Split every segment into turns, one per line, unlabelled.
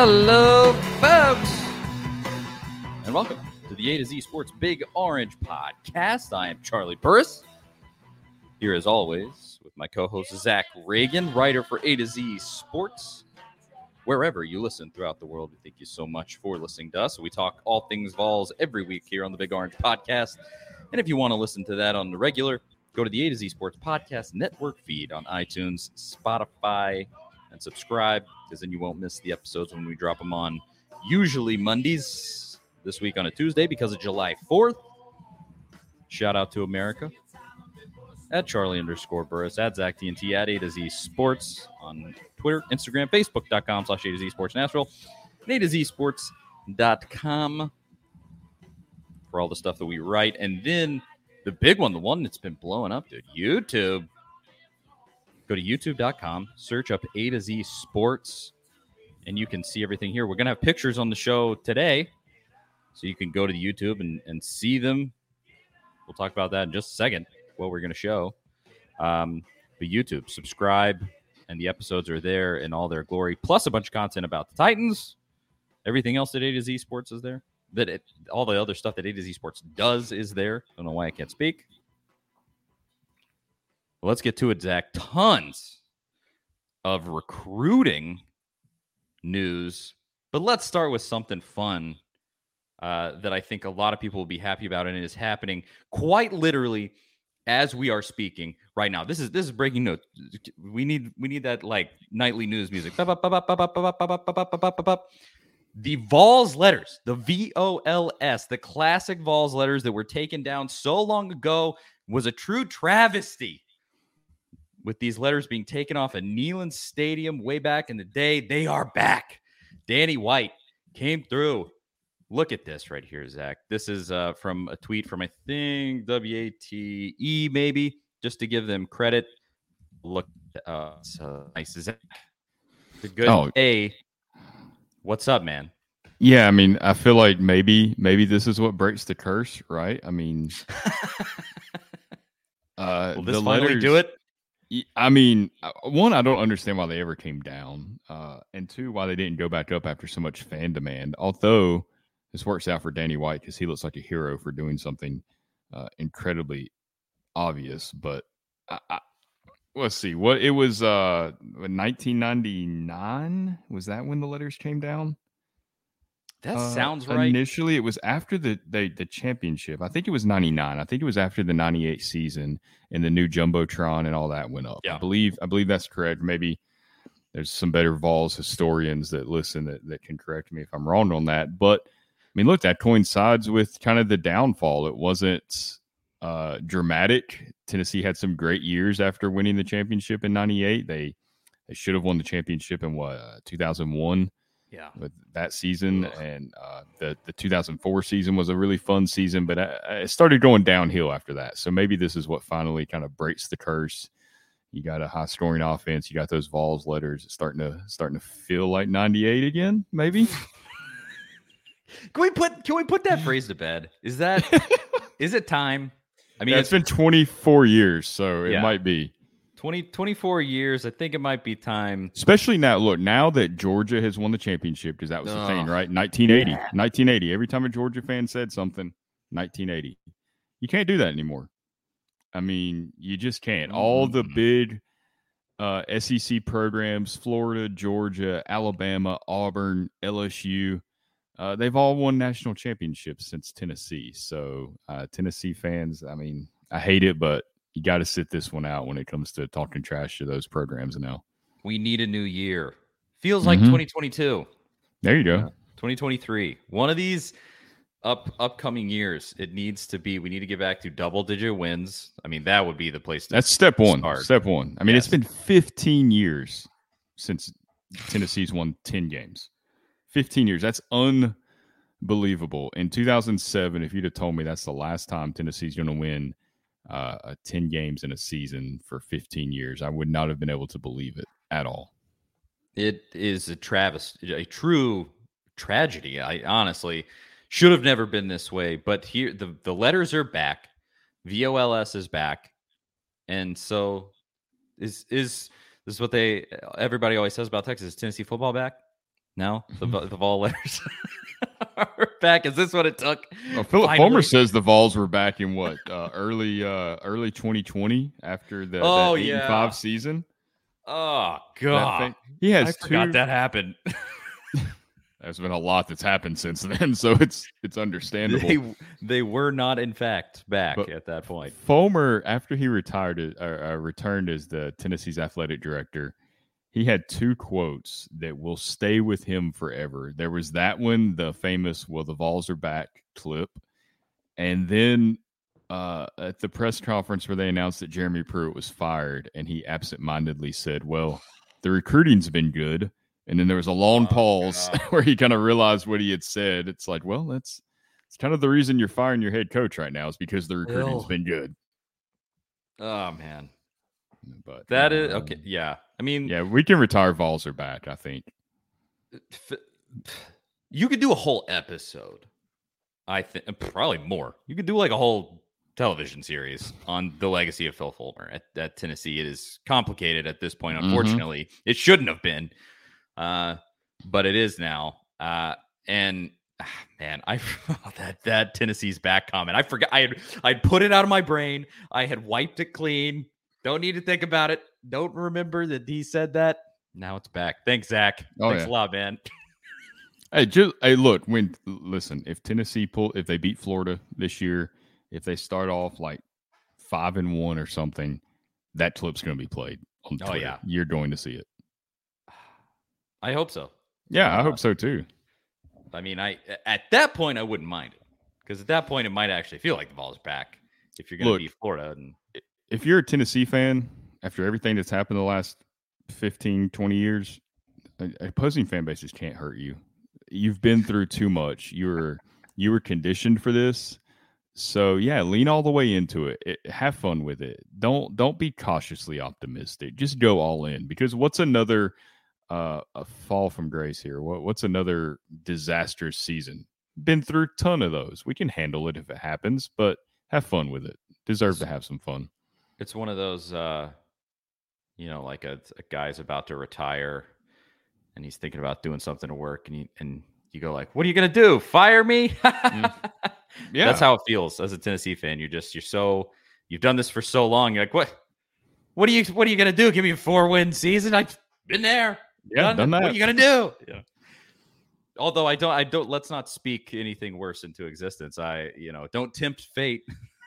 Hello, folks, and welcome to the A to Z Sports Big Orange Podcast. I am Charlie Burris, here as always with my co-host Zach Reagan, writer for A to Z Sports. Wherever you listen throughout the world, we thank you so much for listening to us. We talk all things Vols every week here on the Big Orange Podcast. And if you want to listen to that on the regular, go to the A to Z Sports Podcast Network feed on iTunes, Spotify, and subscribe, because then you won't miss the episodes when we drop them on usually Mondays. This week on a Tuesday because of July 4th. Shout out to America. At Charlie_Burris, at Zach TNT, at A to Z Sports on Twitter, Instagram, Facebook.com/A to Z Sports Nashville, and A to Z Sports.com for all the stuff that we write. And then the big one, the one that's been blowing up, dude, YouTube. Go to youtube.com, search up A to Z Sports, and you can see everything here. We're going to have pictures on the show today, so you can go to the YouTube and see them. We'll talk about that in just a second, what we're going to show. But YouTube, subscribe, and the episodes are there in all their glory, plus a bunch of content about the Titans. Everything else that A to Z Sports is there. All the other stuff that A to Z Sports does is there. Don't know why I can't speak. Well, let's get to it, Zach. Tons of recruiting news, but let's start with something fun that I think a lot of people will be happy about, and it is happening quite literally as we are speaking right now. This is breaking news. We need that like nightly news music. The Vols letters, the VOLS, the classic Vols letters that were taken down so long ago, was a true travesty. With these letters being taken off at Neyland Stadium way back in the day, they are back. Danny White came through. Look at this right here, Zach. This is from a tweet from, I think, WATE, maybe, just to give them credit. Look, so nice, Zach. The good A. What's up, man?
Yeah, I mean, I feel like maybe this is what breaks the curse, right? I mean,
will this
the
finally
letters,
do it?
I mean, one, I don't understand why they ever came down, and two, why they didn't go back up after so much fan demand. Although this works out for Danny White because he looks like a hero for doing something incredibly obvious. But let's see, what it was 1999. Was that when the letters came down?
That sounds right.
Initially, it was after the championship. I think it was 99. I think it was after the 98 season and the new Jumbotron and all that went up. Yeah. I believe that's correct. Maybe there's some better Vols historians that listen that can correct me if I'm wrong on that. But, I mean, look, that coincides with kind of the downfall. It wasn't dramatic. Tennessee had some great years after winning the championship in 98. They should have won the championship in 2001. Yeah, with that season. And the 2004 season was a really fun season, but it started going downhill after that. So maybe this is what finally kind of breaks the curse. You got a high scoring offense. You got those Vols letters. It's starting to feel like 98 again. Maybe.
Can we put that phrase to bed? Is it time? I mean,
it's been 24 years, so it might be.
24 years, I think it might be time.
Especially now, look, now that Georgia has won the championship, because that was the thing, right? 1980. Yeah. 1980. Every time a Georgia fan said something, 1980. You can't do that anymore. I mean, you just can't. All the big SEC programs, Florida, Georgia, Alabama, Auburn, LSU, they've all won national championships since Tennessee. So Tennessee fans, I mean, I hate it, but you got to sit this one out when it comes to talking trash to those programs now.
We need a new year. Feels like 2022.
There you go.
2023. One of these upcoming years, we need to get back to double-digit wins. I mean, that would be the place to
That's step one.
Start.
Step one. I mean, It's been 15 years since Tennessee's won 10 games. 15 years. That's unbelievable. In 2007, if you'd have told me that's the last time Tennessee's going to win 10 games in a season for 15 years, I would not have been able to believe it at all.
It is a true tragedy. I honestly should have never been this way, but here the letters are back. VOLS is back. And so is this what everybody always says about Texas? Is Tennessee football back? No, the Vol letters are back. Is this what it took?
Well, Philip Fulmer says the Vols were back in what early 2020 after the that 8-5 season.
Oh God,
he has
forgot that happened.
There's been a lot that's happened since then, so it's understandable.
They were not, in fact, back at that point.
Fulmer, after he retired, returned as the Tennessee's athletic director, he had 2 quotes that will stay with him forever. There was that one, the famous "Well, the Vols are back" clip, and then at the press conference where they announced that Jeremy Pruitt was fired, and he absentmindedly said, "Well, the recruiting's been good." And then there was a long pause where he kind of realized what he had said. It's like, well, it's kind of the reason you're firing your head coach right now is because the recruiting's been good.
Oh, man. But that is okay. Yeah. I mean,
yeah, we can retire Vols are back, I think.
You could do a whole episode. I think probably more. You could do like a whole television series on the legacy of Phil Fulmer at Tennessee. It is complicated at this point. Unfortunately, It shouldn't have been. But it is now. And man, that Tennessee's back comment. I forgot. I'd put it out of my brain. I had wiped it clean. Don't need to think about it. Don't remember that he said that. Now it's back. Thanks, Zach. Thanks a lot, man.
Hey, look. Listen, if Tennessee if they beat Florida this year, if they start off like 5-1 or something, that clip's going to be played on Twitter. Oh yeah, you're going to see it.
I hope so.
Yeah, I hope so too.
I mean, at that point I wouldn't mind it because at that point it might actually feel like the Vols back if you're going to beat Florida. And
if you're a Tennessee fan, after everything that's happened the last 15, 20 years, opposing fan bases can't hurt you. You've been through too much. You were conditioned for this. So yeah, lean all the way into it. Have fun with it. Don't be cautiously optimistic. Just go all in because what's another a fall from grace here? What's another disastrous season? Been through a ton of those. We can handle it if it happens, but have fun with it. Deserve to have some fun.
It's one of those, like a guy's about to retire and he's thinking about doing something to work and you go like, what are you going to do? Fire me? Yeah. That's how it feels as a Tennessee fan. You've done this for so long. You're like, what are you going to do? Give me a 4-win season? I've been there.
Yeah, done that.
What are you gonna do? Yeah. Although I don't. Let's not speak anything worse into existence. Don't tempt fate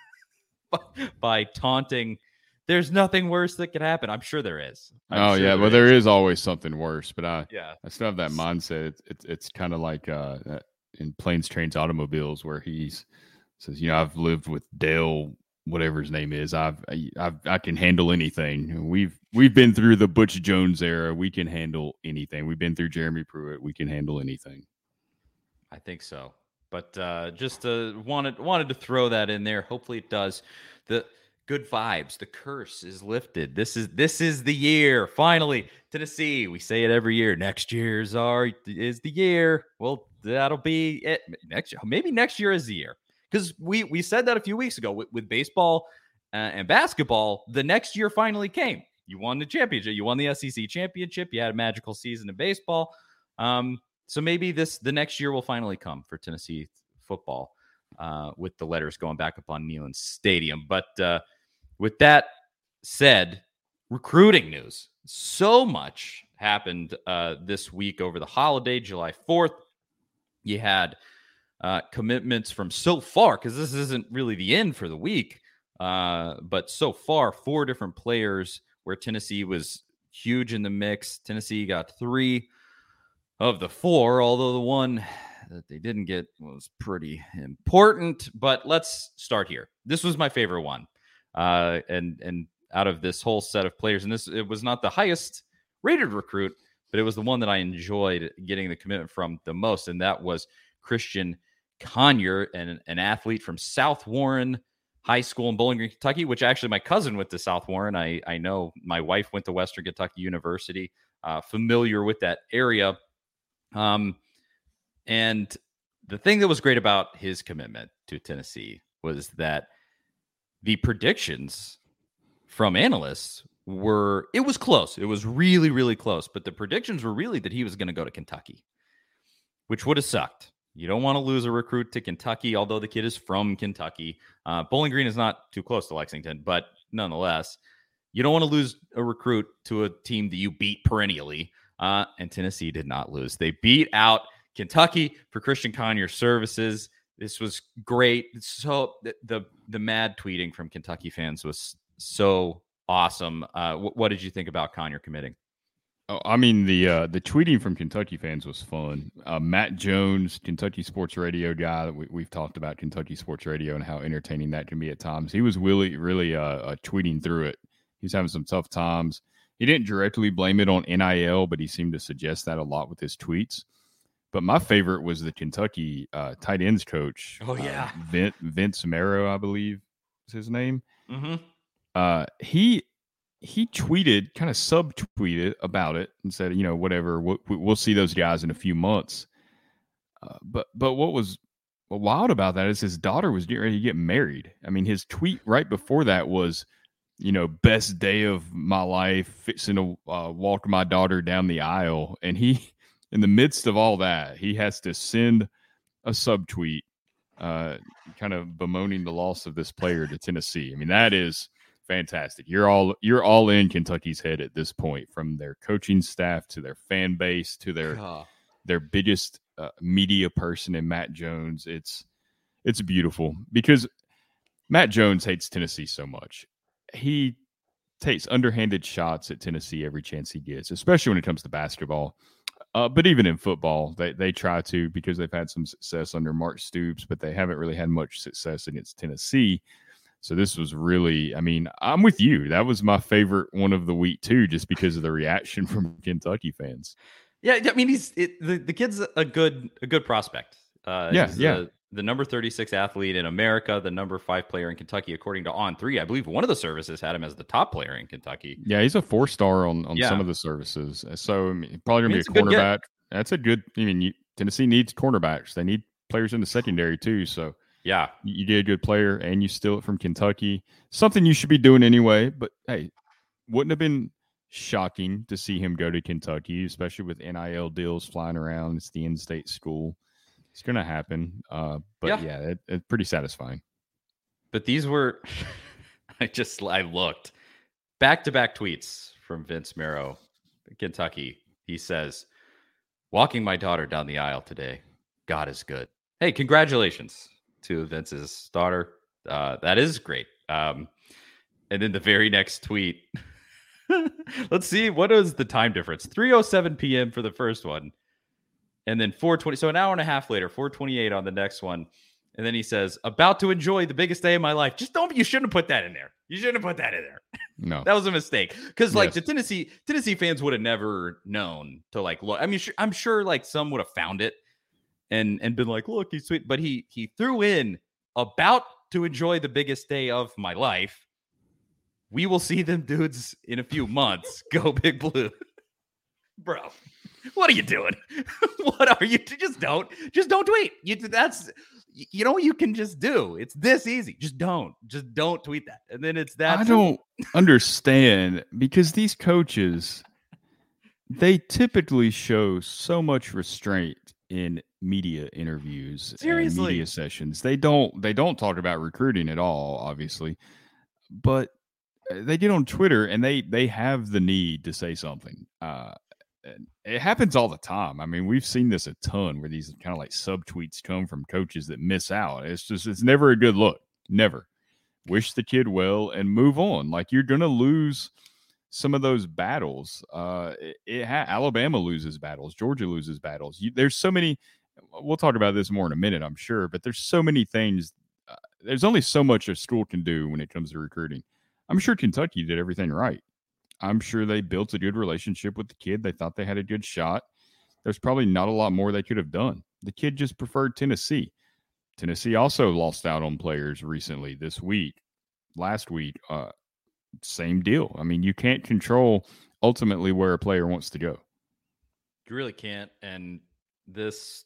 by taunting. There's nothing worse that could happen. I'm sure there is.
There is always something worse. But I still have that mindset. It's kind of like in Planes, Trains, Automobiles, where he says, I've lived with Dale, whatever his name is. I can handle anything. We've been through the Butch Jones era. We can handle anything. We've been through Jeremy Pruitt. We can handle anything.
I think so. But just wanted to throw that in there. Hopefully it does. The good vibes. The curse is lifted. This is the year. Finally, Tennessee. We say it every year. Next year's is the year. Well, that'll be it. Next year. Maybe next year is the year. Because we said that a few weeks ago with baseball and basketball. The next year finally came. You won the championship. You won the SEC championship. You had a magical season in baseball. So maybe the next year will finally come for Tennessee football with the letters going back up on Neyland Stadium. But with that said, recruiting news. So much happened this week over the holiday, July 4th. You had commitments from so far, because this isn't really the end for the week, but so far, 4 different players where Tennessee was huge in the mix. Tennessee got 3 of the 4, although the one that they didn't get was pretty important. But let's start here. This was my favorite one. And out of this whole set of players, and it was not the highest rated recruit, but it was the one that I enjoyed getting the commitment from the most, and that was Christian Conyer, an athlete from South Warren High School in Bowling Green, Kentucky, which actually my cousin went to South Warren. I know my wife went to Western Kentucky University, familiar with that area. And the thing that was great about his commitment to Tennessee was that the predictions from analysts it was close. It was really, really close. But the predictions were really that he was going to go to Kentucky. which would have sucked. You don't want to lose a recruit to Kentucky, although the kid is from Kentucky. Bowling Green is not too close to Lexington, but nonetheless, you don't want to lose a recruit to a team that you beat perennially. And Tennessee did not lose. They beat out Kentucky for Christian Conyers' services. This was great. So the mad tweeting from Kentucky fans was so awesome. What did you think about Conyer committing?
Oh, I mean, the tweeting from Kentucky fans was fun. Matt Jones, Kentucky Sports Radio guy, we've talked about Kentucky Sports Radio and how entertaining that can be at times. He was really tweeting through it. He was having some tough times. He didn't directly blame it on NIL, but he seemed to suggest that a lot with his tweets. But my favorite was the Kentucky tight ends coach.
Oh, yeah.
Vince Marrow, I believe is his name.
Mm-hmm.
He tweeted, kind of subtweeted about it and said, whatever, we'll see those guys in a few months. But what was wild about that is his daughter was getting ready to get married. I mean, his tweet right before that was, best day of my life, fixing to walk my daughter down the aisle. And he, in the midst of all that, he has to send a subtweet kind of bemoaning the loss of this player to Tennessee. I mean, that is fantastic. You're all in Kentucky's head at this point, from their coaching staff to their fan base to their biggest media person in Matt Jones. It's beautiful because Matt Jones hates Tennessee so much. He takes underhanded shots at Tennessee every chance he gets, especially when it comes to basketball. But even in football, they try to, because they've had some success under Mark Stoops, but they haven't really had much success against Tennessee. So this was really, I mean, I'm with you. That was my favorite one of the week too, just because of the reaction from Kentucky fans.
Yeah, I mean, the kid's a good prospect. The number 36 athlete in America, the number 5 player in Kentucky, according to On3. I believe one of the services had him as the top player in Kentucky.
Yeah, he's a 4-star on some of the services. So I mean, probably gonna be a cornerback. That's a good. I mean, Tennessee needs cornerbacks. They need players in the secondary too. So.
Yeah,
you get a good player and you steal it from Kentucky. Something you should be doing anyway. But, hey, wouldn't have been shocking to see him go to Kentucky, especially with NIL deals flying around. It's the in-state school. It's going to happen. It's pretty satisfying.
But these were – I looked. Back-to-back tweets from Vince Marrow, Kentucky. He says, walking my daughter down the aisle today. God is good. Hey, congratulations to Vince's daughter. That is great. And then the very next tweet, let's see, what is the time difference? 3:07 p.m. for the first one. And then 4:20. So an hour and a half later, 4:28 on the next one. And then he says, about to enjoy the biggest day of my life. You shouldn't have put that in there. You shouldn't have put that in there.
No,
that was a mistake. Because the Tennessee fans would have never known to look. I mean, I'm sure some would have found it and been like, look, he's sweet. But he threw in about to enjoy the biggest day of my life. We will see them dudes in a few months. Go Big Blue. Bro, what are you doing? What are you? Just don't tweet. You can just do. It's this easy. Just don't tweet that. And then it's that.
I don't understand, because these coaches, they typically show so much restraint in media interviews.
Seriously.
And media sessions. They don't talk about recruiting at all, obviously, but they get on Twitter and they have the need to say something. It happens all the time. I mean, we've seen this a ton, where these kind of subtweets come from coaches that miss out. It's never a good look. Never. Wish the kid well and move on. You're going to lose some of those battles. Alabama loses battles. Georgia loses battles. There's so many. We'll talk about this more in a minute, I'm sure, but there's so many things. There's only so much a school can do when it comes to recruiting. I'm sure Kentucky did everything right. I'm sure they built a good relationship with the kid. They thought they had a good shot. There's probably not a lot more they could have done. The kid just preferred Tennessee. Tennessee also lost out on players recently last week. Same deal. I mean, you can't control ultimately where a player wants to go.
You really can't. And this,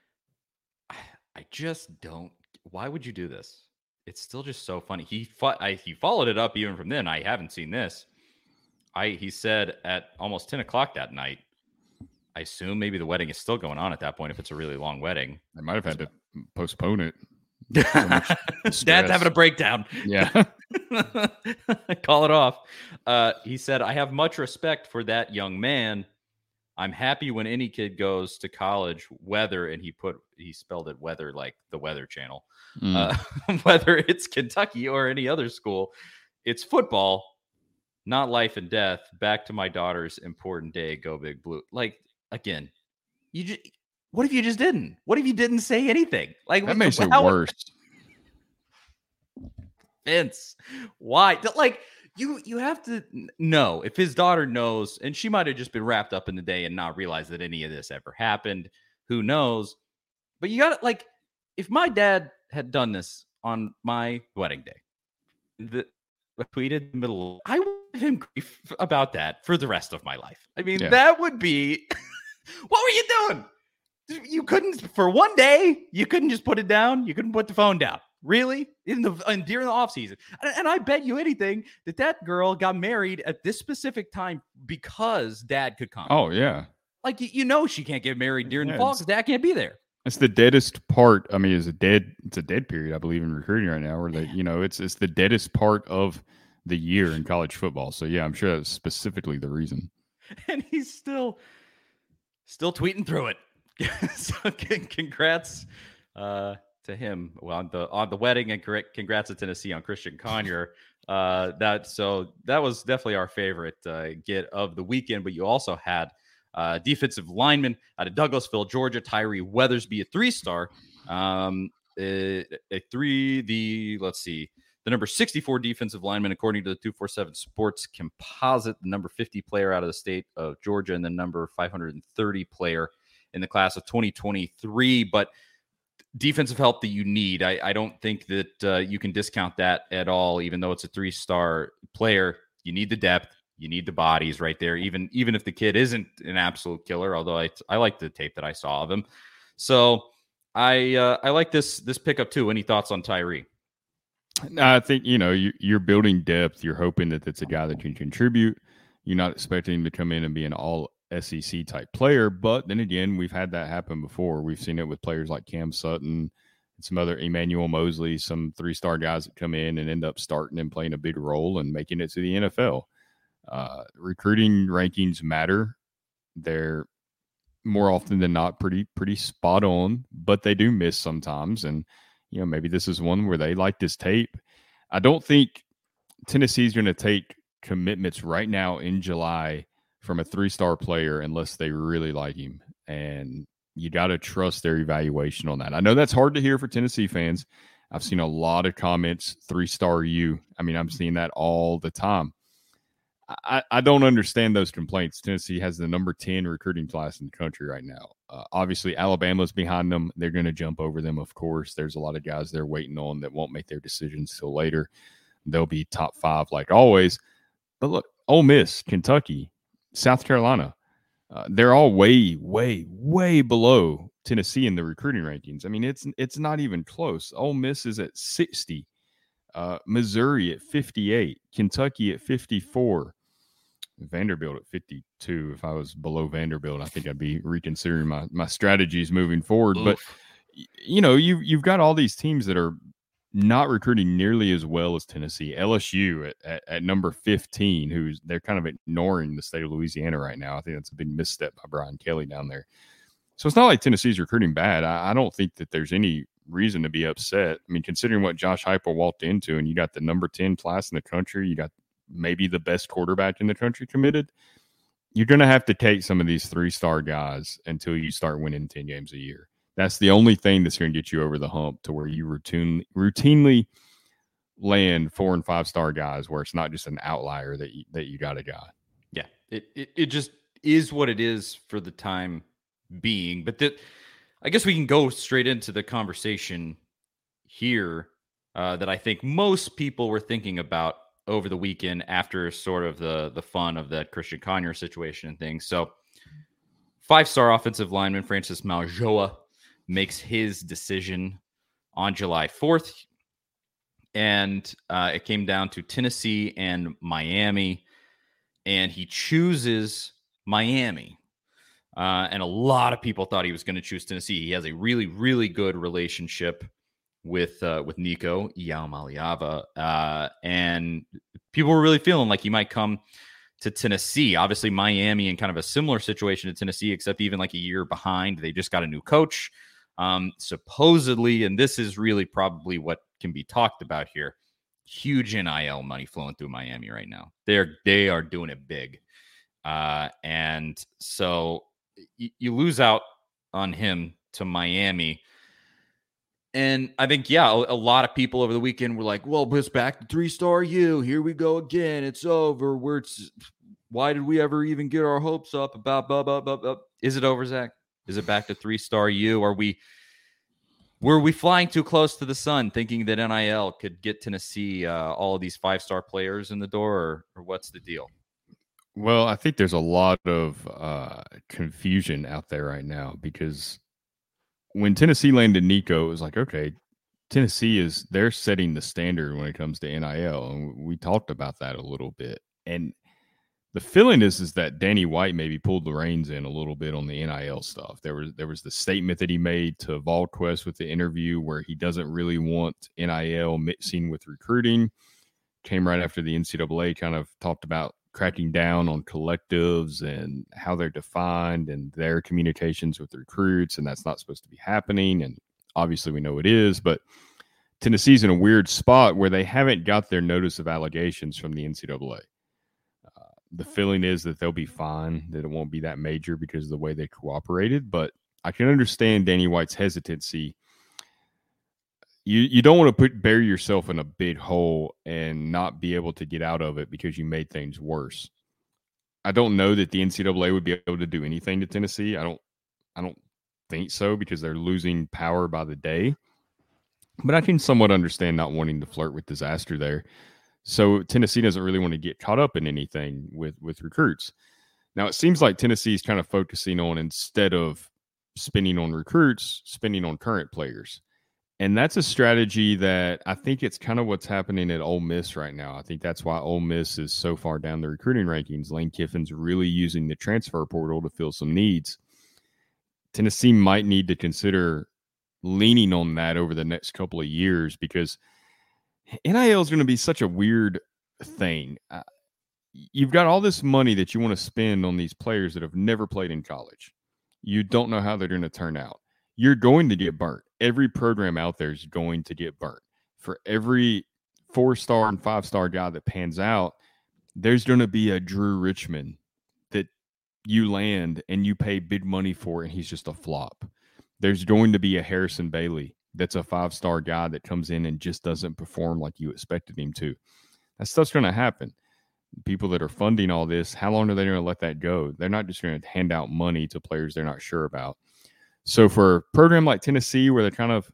I just don't. Why would you do this? It's still just so funny. He followed it up even from then. I haven't seen this. He said at almost 10 o'clock that night, I assume maybe the wedding is still going on at that point if it's a really long wedding.
They might have had to postpone it.
So Dad's having a breakdown.
Yeah.
Call it off. He said, I have much respect for that young man. I'm happy when any kid goes to college, whether, and he spelled it weather like the Weather Channel, whether it's Kentucky or any other school. It's football, not life and death. Back to my daughter's important day. Go Big Blue. Like, again, what if you just didn't? What if you didn't say anything? Like,
that makes it worse.
Vince, why? Like, you have to know if his daughter knows, and she might have just been wrapped up in the day and not realized that any of this ever happened. Who knows? But you got to, like, if my dad had done this on my wedding day, tweeted in the middle, I would give him grief about that for the rest of my life. I mean, that would be, what were you doing? You couldn't, for one day, you couldn't just put it down. You couldn't put the phone down. Really? During the off season. And I bet you anything that girl got married at this specific time because Dad could come.
Oh, yeah.
Like, she can't get married during the fall because Dad can't be there.
It's the deadest part. I mean, it's a dead period, I believe, in recruiting right now, where it's the deadest part of the year in college football. So yeah, I'm sure that's specifically the reason.
And he's still tweeting through it. So congrats to him on the wedding, and congrats to Tennessee on Christian Conyer. That was definitely our favorite get of the weekend. But you also had defensive lineman out of Douglasville, Georgia, Tyree Weathersby, a 3-star. The number 64 defensive lineman, according to the 247 Sports Composite, the number 50 player out of the state of Georgia, and the number 530 player in the class of 2023. But defensive help that you need, I don't think that you can discount that at all. Even though it's a 3-star player, you need the depth. You need the bodies right there, even if the kid isn't an absolute killer, although I like the tape that I saw of him. So I like this pickup too. Any thoughts on Tyree?
I think, you're building depth. You're hoping that it's a guy that can contribute. You're not expecting him to come in and be an all SEC type player. But then again, we've had that happen before. We've seen it with players like Cam Sutton and some other Emmanuel Mosley, some 3-star guys that come in and end up starting and playing a big role and making it to the NFL. Recruiting rankings matter. They're more often than not pretty spot on, but they do miss sometimes. And, maybe this is one where they like this tape. I don't think Tennessee's going to take commitments right now in July from a 3-star player unless they really like him. And you got to trust their evaluation on that. I know that's hard to hear for Tennessee fans. I've seen a lot of comments, 3-star you. I mean, I'm seeing that all the time. I don't understand those complaints. Tennessee has the number 10 recruiting class in the country right now. Obviously, Alabama's behind them. They're going to jump over them, of course. There's a lot of guys they're waiting on that won't make their decisions till later. They'll be top 5 like always. But look, Ole Miss, Kentucky, South Carolina, they're all way, way, way below Tennessee in the recruiting rankings. I mean, it's not even close. Ole Miss is at 60. Missouri at 58, Kentucky at 54, Vanderbilt at 52. If I was below Vanderbilt, I think I'd be reconsidering my strategies moving forward. Oof. But you've got all these teams that are not recruiting nearly as well as Tennessee. LSU at number 15, they're kind of ignoring the state of Louisiana right now. I think that's a big misstep by Brian Kelly down there. So it's not like Tennessee's recruiting bad. I don't think that there's any reason to be upset. I mean, considering what Josh Heupel walked into, and you got the number 10 class in the country, you got maybe the best quarterback in the country committed, you're going to have to take some of these 3-star guys until you start winning 10 games a year. That's the only thing that's going to get you over the hump to where you routinely land 4- and 5-star guys where it's not just an outlier that you got a guy.
Yeah, it just is what it is for the time being. But I guess we can go straight into the conversation here that I think most people were thinking about over the weekend after sort of the fun of that Christian Conyer situation and things. So 5-star offensive lineman Francis Mauigoa makes his decision on July 4th. And it came down to Tennessee and Miami. And he chooses Miami. And a lot of people thought he was going to choose Tennessee. He has a really, really good relationship with Nico Iamaleava. And people were really feeling like he might come to Tennessee. Obviously, Miami in kind of a similar situation to Tennessee, except even like a year behind. They just got a new coach. Supposedly, and this is really probably what can be talked about here, huge NIL money flowing through Miami right now. They are doing it big. And so you lose out on him to Miami. And I think, a lot of people over the weekend were like, well, it's back to 3-star U. Here we go again. It's over. Why did we ever even get our hopes up about blah, blah, blah, blah? Is it over, Zach? Is it back to 3-star U? Were we flying too close to the sun thinking that NIL could get Tennessee all of these 5-star players in the door, or what's the deal?
Well, I think there's a lot of confusion out there right now, because when Tennessee landed Nico, it was like, okay, they're setting the standard when it comes to NIL. And we talked about that a little bit. And the feeling is that Danny White maybe pulled the reins in a little bit on the NIL stuff. There was the statement that he made to VolQuest with the interview where he doesn't really want NIL mixing with recruiting. Came right after the NCAA kind of talked about cracking down on collectives and how they're defined and their communications with the recruits, and that's not supposed to be happening. And obviously we know it is, but Tennessee's in a weird spot where they haven't got their notice of allegations from the NCAA. The feeling is that they'll be fine, that it won't be that major because of the way they cooperated, but I can understand Danny White's hesitancy. You don't want to bury yourself in a big hole and not be able to get out of it because you made things worse. I don't know that the NCAA would be able to do anything to Tennessee. I don't think so, because they're losing power by the day. But I can somewhat understand not wanting to flirt with disaster there. So Tennessee doesn't really want to get caught up in anything with recruits. Now, it seems like Tennessee is kind of focusing on, instead of spending on recruits, spending on current players. And that's a strategy that I think it's kind of what's happening at Ole Miss right now. I think that's why Ole Miss is so far down the recruiting rankings. Lane Kiffin's really using the transfer portal to fill some needs. Tennessee might need to consider leaning on that over the next couple of years, because NIL is going to be such a weird thing. You've got all this money that you want to spend on these players that have never played in college. You don't know how they're going to turn out. You're going to get burnt. Every program out there is going to get burnt. For every 4-star and 5-star guy that pans out, there's going to be a Drew Richmond that you land and you pay big money for, and he's just a flop. There's going to be a Harrison Bailey that's a 5-star guy that comes in and just doesn't perform like you expected him to. That stuff's going to happen. People that are funding all this, how long are they going to let that go? They're not just going to hand out money to players they're not sure about. So for a program like Tennessee, where they're kind of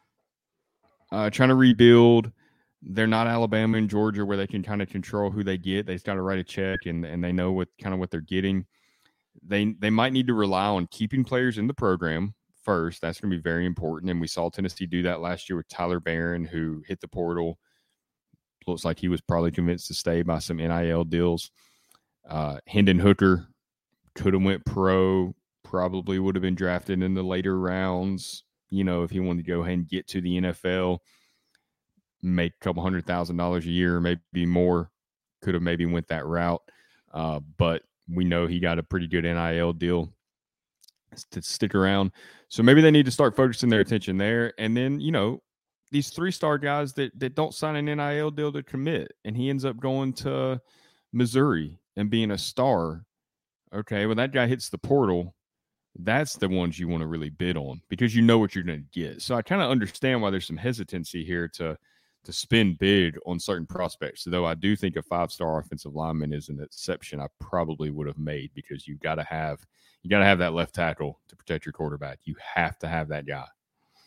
trying to rebuild, they're not Alabama and Georgia where they can kind of control who they get. They've got to write a check and they know what they're getting. They might need to rely on keeping players in the program first. That's going to be very important. And we saw Tennessee do that last year with Tyler Barron, who hit the portal. Looks like he was probably convinced to stay by some NIL deals. Hendon Hooker could have went pro, probably would have been drafted in the later rounds. If he wanted to go ahead and get to the NFL, make a couple $100,000 a year, maybe more, could have maybe went that route. But we know he got a pretty good NIL deal to stick around. So maybe they need to start focusing their attention there. And then, these 3-star guys that don't sign an NIL deal to commit, and he ends up going to Missouri and being a star. Okay, when that guy hits the portal, that's the ones you want to really bid on, because you know what you're going to get. So I kind of understand why there's some hesitancy here to spend big on certain prospects. Though I do think a 5-star offensive lineman is an exception I probably would have made, because you got to have that left tackle to protect your quarterback. You have to have that guy.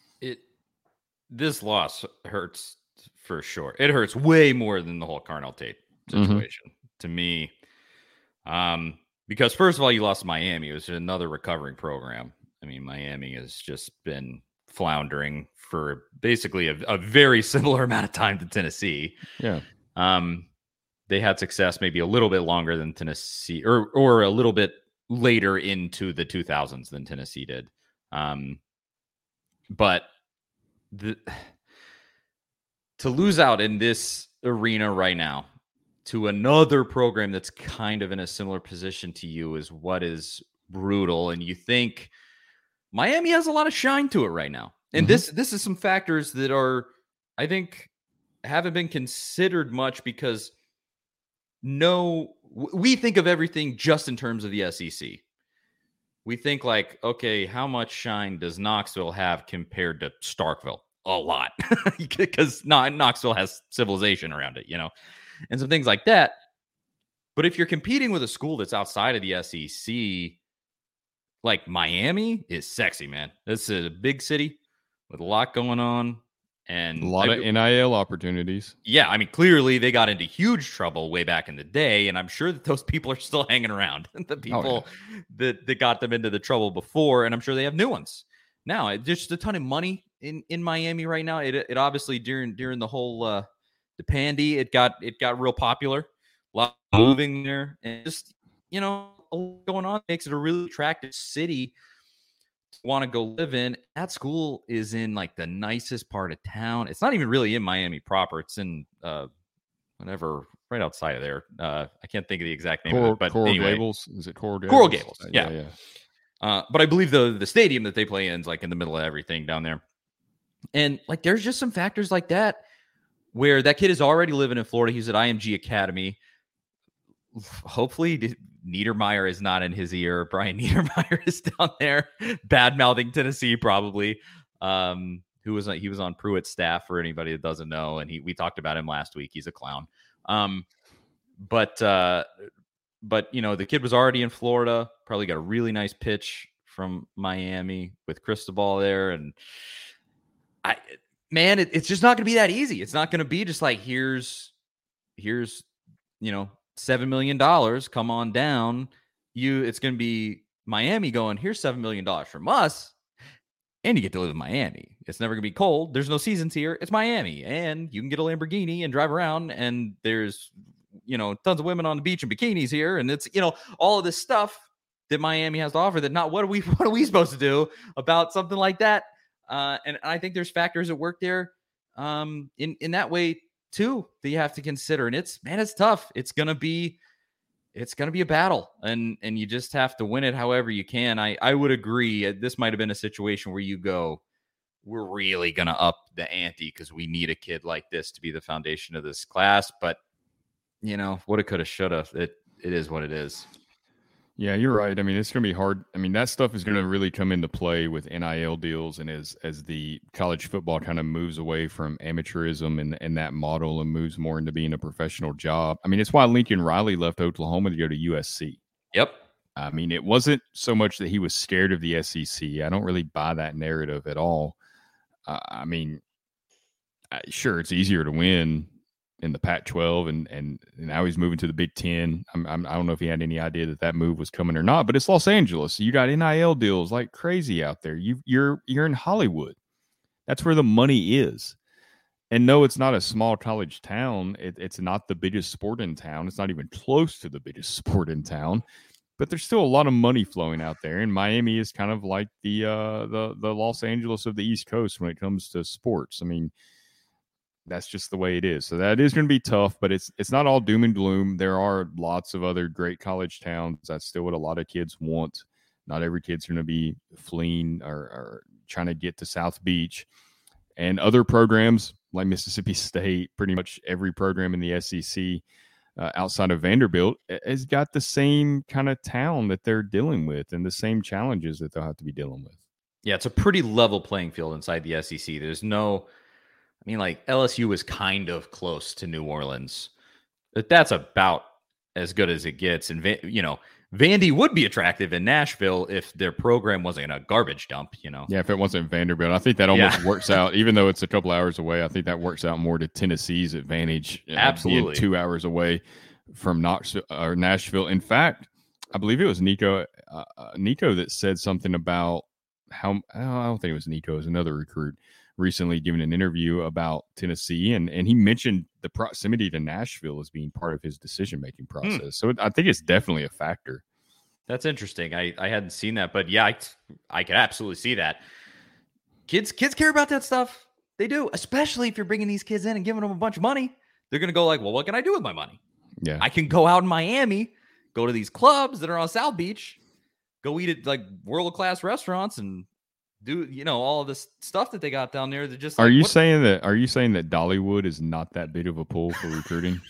This loss hurts for sure. It hurts way more than the whole Carnell Tate situation to me. Because first of all, you lost to Miami. It was another recovering program. I mean, Miami has just been floundering for basically a very similar amount of time to Tennessee.
Yeah.
They had success maybe a little bit longer than Tennessee, or a little bit later into the 2000s than Tennessee did. But to lose out in this arena right now to another program that's kind of in a similar position to you is what is brutal. And you think Miami has a lot of shine to it right now. And this is some factors that are, I think, haven't been considered much because we think of everything just in terms of the SEC. We think like, okay, how much shine does Knoxville have compared to Starkville? A lot, because Knoxville has civilization around it, and some things like that. But if you're competing with a school that's outside of the SEC, like Miami is sexy, man. This is a big city with a lot going on. And
a lot of NIL opportunities.
Yeah, I mean, clearly they got into huge trouble way back in the day, and I'm sure that those people are still hanging around. The people that got them into the trouble before, and I'm sure they have new ones now. There's just a ton of money in Miami right now. It obviously during the whole the pandy, it got real popular. A lot of moving there, and just a lot going on makes it a really attractive city want to go live in. That school is in like the nicest part of town. It's not even really in Miami proper. It's in whatever, right outside of there. I can't think of the exact name of it, but
Coral
anyway.
Gables. Is it Coral Gables?
Coral Gables. Yeah.
Yeah.
But I believe the stadium that they play in is like in the middle of everything down there. And like there's just some factors like that where that kid is already living in Florida. He's at IMG Academy. Hopefully Niedermeyer is not in his ear. Brian Niedermeyer is down there bad-mouthing Tennessee probably. He was on Pruitt's staff for anybody that doesn't know, and we talked about him last week. He's a clown. But the kid was already in Florida, probably got a really nice pitch from Miami with Cristobal there, and it's just not going to be that easy. It's not going to be just like here's $7 million, come on down. It's going to be Miami going, here's $7 million from us, and you get to live in Miami. It's never going to be cold. There's no seasons here. It's Miami, and you can get a Lamborghini and drive around, and there's tons of women on the beach in bikinis here, and it's all of this stuff that Miami has to offer. That what are we supposed to do about something like that? And I think there's factors at work there in that way too that you have to consider, and it's tough. It's gonna be a battle, and you just have to win it however you can. I would agree. This might have been a situation where you go, we're really gonna up the ante because we need a kid like this to be the foundation of this class. But what it could have, should have. It is what it is.
Yeah, you're right. I mean, it's going to be hard. I mean, that stuff is going to really come into play with NIL deals, and as the college football kind of moves away from amateurism and that model and moves more into being a professional job. I mean, it's why Lincoln Riley left Oklahoma to go to USC.
Yep.
I mean, it wasn't so much that he was scared of the SEC. I don't really buy that narrative at all. I mean, sure, it's easier to win in the Pac-12, and now he's moving to the Big Ten. I don't know if he had any idea that move was coming or not, but it's Los Angeles. You got NIL deals like crazy out there. You're in Hollywood. That's where the money is. And no, it's not a small college town. It's not the biggest sport in town. It's not even close to the biggest sport in town. But there's still a lot of money flowing out there, and Miami is kind of like the Los Angeles of the East Coast when it comes to sports. I mean, that's just the way it is. So that is going to be tough, but it's not all doom and gloom. There are lots of other great college towns. That's still what a lot of kids want. Not every kid's going to be fleeing or trying to get to South Beach. And other programs like Mississippi State, pretty much every program in the SEC outside of Vanderbilt has got the same kind of town that they're dealing with and the same challenges that they'll have to be dealing with.
Yeah, it's a pretty level playing field inside the SEC. There's no... I mean, like LSU is kind of close to New Orleans, but that's about as good as it gets. And Vandy would be attractive in Nashville if their program wasn't a garbage dump.
Yeah, if it wasn't Vanderbilt, I think that almost works out. Even though it's a couple hours away, I think that works out more to Tennessee's advantage.
Absolutely,
being 2 hours away from Nashville. In fact, I believe it was Nico that said something about how I don't think it was Nico, it was another recruit recently giving an interview about Tennessee, and he mentioned the proximity to Nashville as being part of his decision-making process. So I think it's definitely a factor.
That's interesting. I hadn't seen that, but yeah, I could absolutely see that. Kids care about that stuff. They do, especially if you're bringing these kids in and giving them a bunch of money. They're going to go like, well, what can I do with my money?
Yeah.
I can go out in Miami, go to these clubs that are on South Beach, go eat at like world-class restaurants and do, all of this stuff that they got down there. They're just
Are you saying that Dollywood is not that big of a pool for recruiting?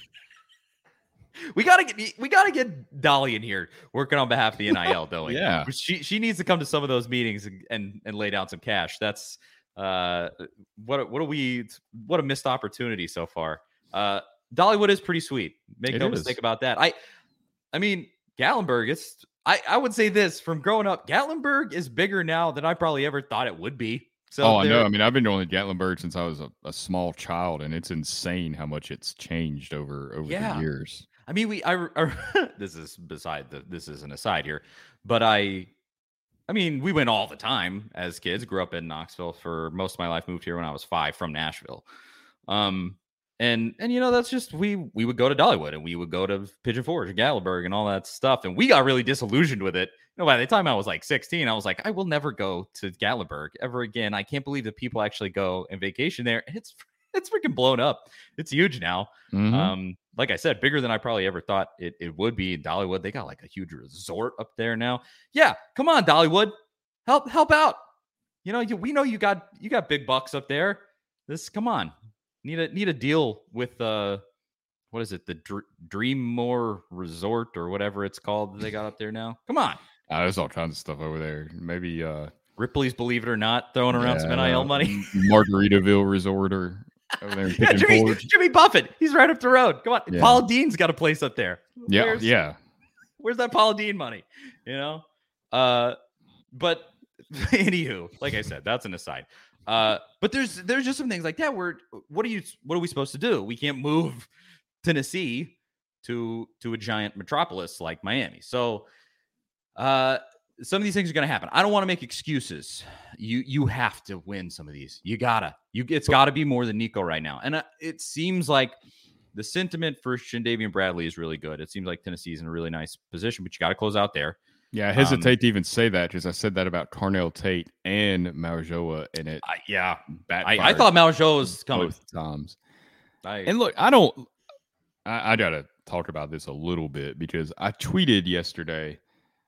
We gotta get Dolly in here working on behalf of the NIL, don't we?
Yeah.
She needs to come to some of those meetings and lay down some cash. That's what a missed opportunity so far. Dollywood is pretty sweet. Make no mistake about that. I mean, Gatlinburg, I would say this from growing up, Gatlinburg is bigger now than I probably ever thought it would be. So
I know. I mean, I've been going to Gatlinburg since I was a small child, and it's insane how much it's changed over the years.
I mean, this is an aside here, but I mean, we went all the time as kids. Grew up in Knoxville for most of my life. Moved here when I was 5 from Nashville. And that's just we would go to Dollywood and we would go to Pigeon Forge and Gatlinburg and all that stuff. And we got really disillusioned with it. By the time I was like 16, I was like, I will never go to Gatlinburg ever again. I can't believe that people actually go and vacation there. It's freaking blown up. It's huge now.
Mm-hmm.
Like I said, bigger than I probably ever thought it would be. In Dollywood, they got like a huge resort up there now. Yeah, come on, Dollywood, help out. We know you got big bucks up there. Come on, need a deal with what is it, the Dreammore Resort or whatever it's called that they got up there now. Come on,
there's all kinds of stuff over there. Maybe
Ripley's, believe it or not, throwing around some NIL money.
Margaritaville Resort or over there in
Jimmy Buffett. He's right up the road. Come on. Yeah. Paula Dean's got a place up there. Where's that Paula Dean money? But anywho, like I said, that's an aside. But there's just some things like that where what are we supposed to do? We can't move Tennessee to a giant metropolis like Miami. So some of these things are going to happen. I don't want to make excuses. You have to win some of these. It's got to be more than Nico right now. And it seems like the sentiment for Shandavian Bradley is really good. It seems like Tennessee's in a really nice position, but you got to close out there.
Yeah, I hesitate to even say that because I said that about Carnell Tate and Maujoa, and it.
I thought Maujoa was coming
both times. And look, I got to talk about this a little bit because I tweeted yesterday.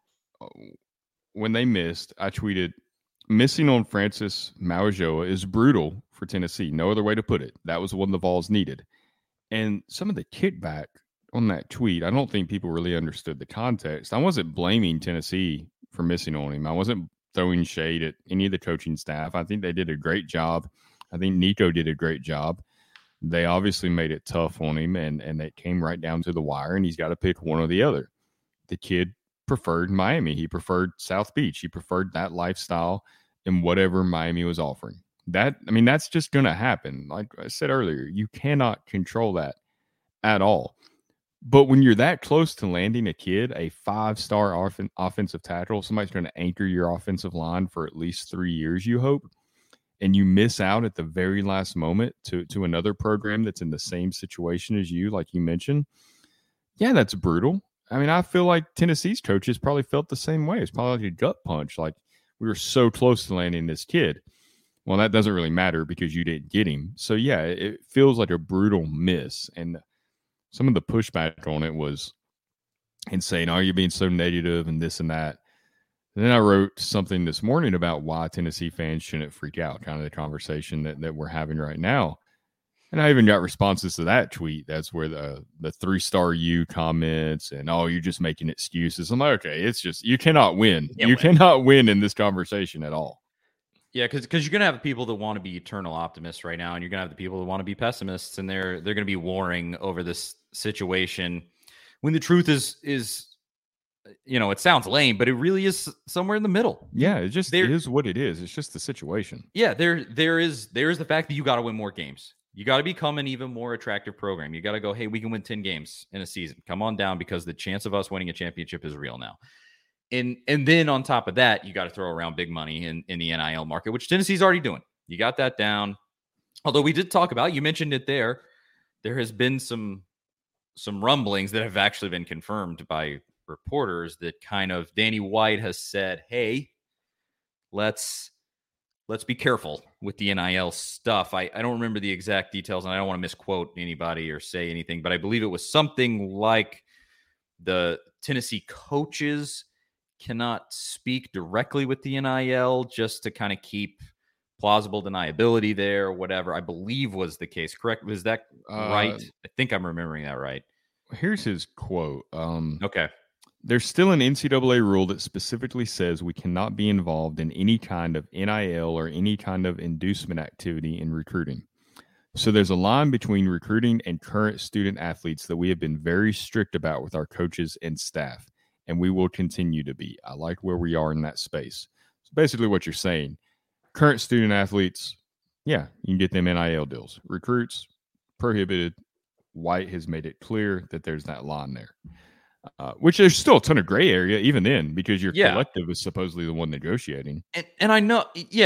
When they missed, I tweeted, missing on Francis Maujoa is brutal for Tennessee. No other way to put it. That was one the Vols needed. And some of the kickback on that tweet, I don't think people really understood the context. I wasn't blaming Tennessee for missing on him. I wasn't throwing shade at any of the coaching staff. I think they did a great job. I think Nico did a great job. They obviously made it tough on him, and it came right down to the wire, and he's got to pick one or the other. The kid preferred Miami. He preferred South Beach. He preferred that lifestyle and whatever Miami was offering. That's just going to happen. Like I said earlier, you cannot control that at all. But when you're that close to landing a kid, a 5-star offensive tackle, somebody's going to anchor your offensive line for at least 3 years, you hope, and you miss out at the very last moment to another program that's in the same situation as you, like you mentioned, yeah, that's brutal. I mean, I feel like Tennessee's coaches probably felt the same way. It's probably like a gut punch. Like, we were so close to landing this kid. Well, that doesn't really matter because you didn't get him. So, yeah, it feels like a brutal miss. And some of the pushback on it was insane. Oh, you're being so negative and this and that. And then I wrote something this morning about why Tennessee fans shouldn't freak out, kind of the conversation that we're having right now. And I even got responses to that tweet. That's where the 3-star U comments and, oh, you're just making excuses. I'm like, okay, it's just, you cannot win. You cannot win in this conversation at all.
Yeah, because you're going to have people that want to be eternal optimists right now, and you're going to have the people that want to be pessimists, and they're going to be warring over this situation when the truth is it sounds lame, but it really is somewhere in the middle.
Yeah, it just is what it is. It's just the situation.
Yeah, there is the fact that you got to win more games. You got to become an even more attractive program. You got to go, hey, we can win 10 games in a season. Come on down because the chance of us winning a championship is real now. And then on top of that, you got to throw around big money in the NIL market, which Tennessee's already doing. You got that down. Although we did talk about, you mentioned it there. There has been some rumblings that have actually been confirmed by reporters that kind of Danny White has said, hey, let's be careful with the NIL stuff. I don't remember the exact details, and I don't want to misquote anybody or say anything, but I believe it was something like the Tennessee coaches cannot speak directly with the NIL just to kind of keep plausible deniability there or whatever, I believe was the case. Correct? Was that right? I think I'm remembering that right.
Here's his quote.
Okay.
There's still an NCAA rule that specifically says we cannot be involved in any kind of NIL or any kind of inducement activity in recruiting. So there's a line between recruiting and current student athletes that we have been very strict about with our coaches and staff, and we will continue to be. I like where we are in that space. So basically what you're saying, current student athletes, yeah, you can get them NIL deals. Recruits, prohibited. White has made it clear that there's that line there. Which there's still a ton of gray area even then, because your collective is supposedly the one negotiating.
And I know,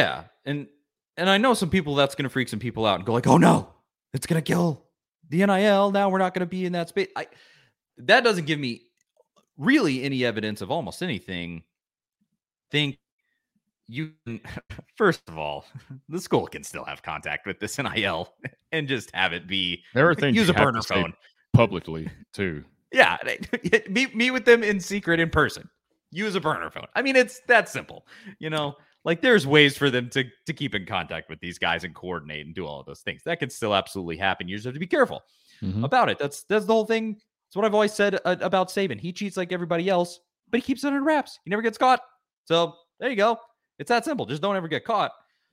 and I know some people that's going to freak some people out and go like, oh no, it's going to kill the NIL. Now we're not going to be in that space. That doesn't give me really any evidence of almost anything. Think you can, first of all, the school can still have contact with this NIL and just have it be,
there are things
use a burner phone
publicly too.
Yeah, meet with them in secret in person. Use a burner phone. I mean, it's that simple. Like there's ways for them to keep in contact with these guys and coordinate and do all of those things. That could still absolutely happen. You just have to be careful about it. That's the whole thing. That's what I've always said about Saban. He cheats like everybody else, but he keeps it under wraps. He never gets caught. So there you go. It's that simple. Just don't ever get caught.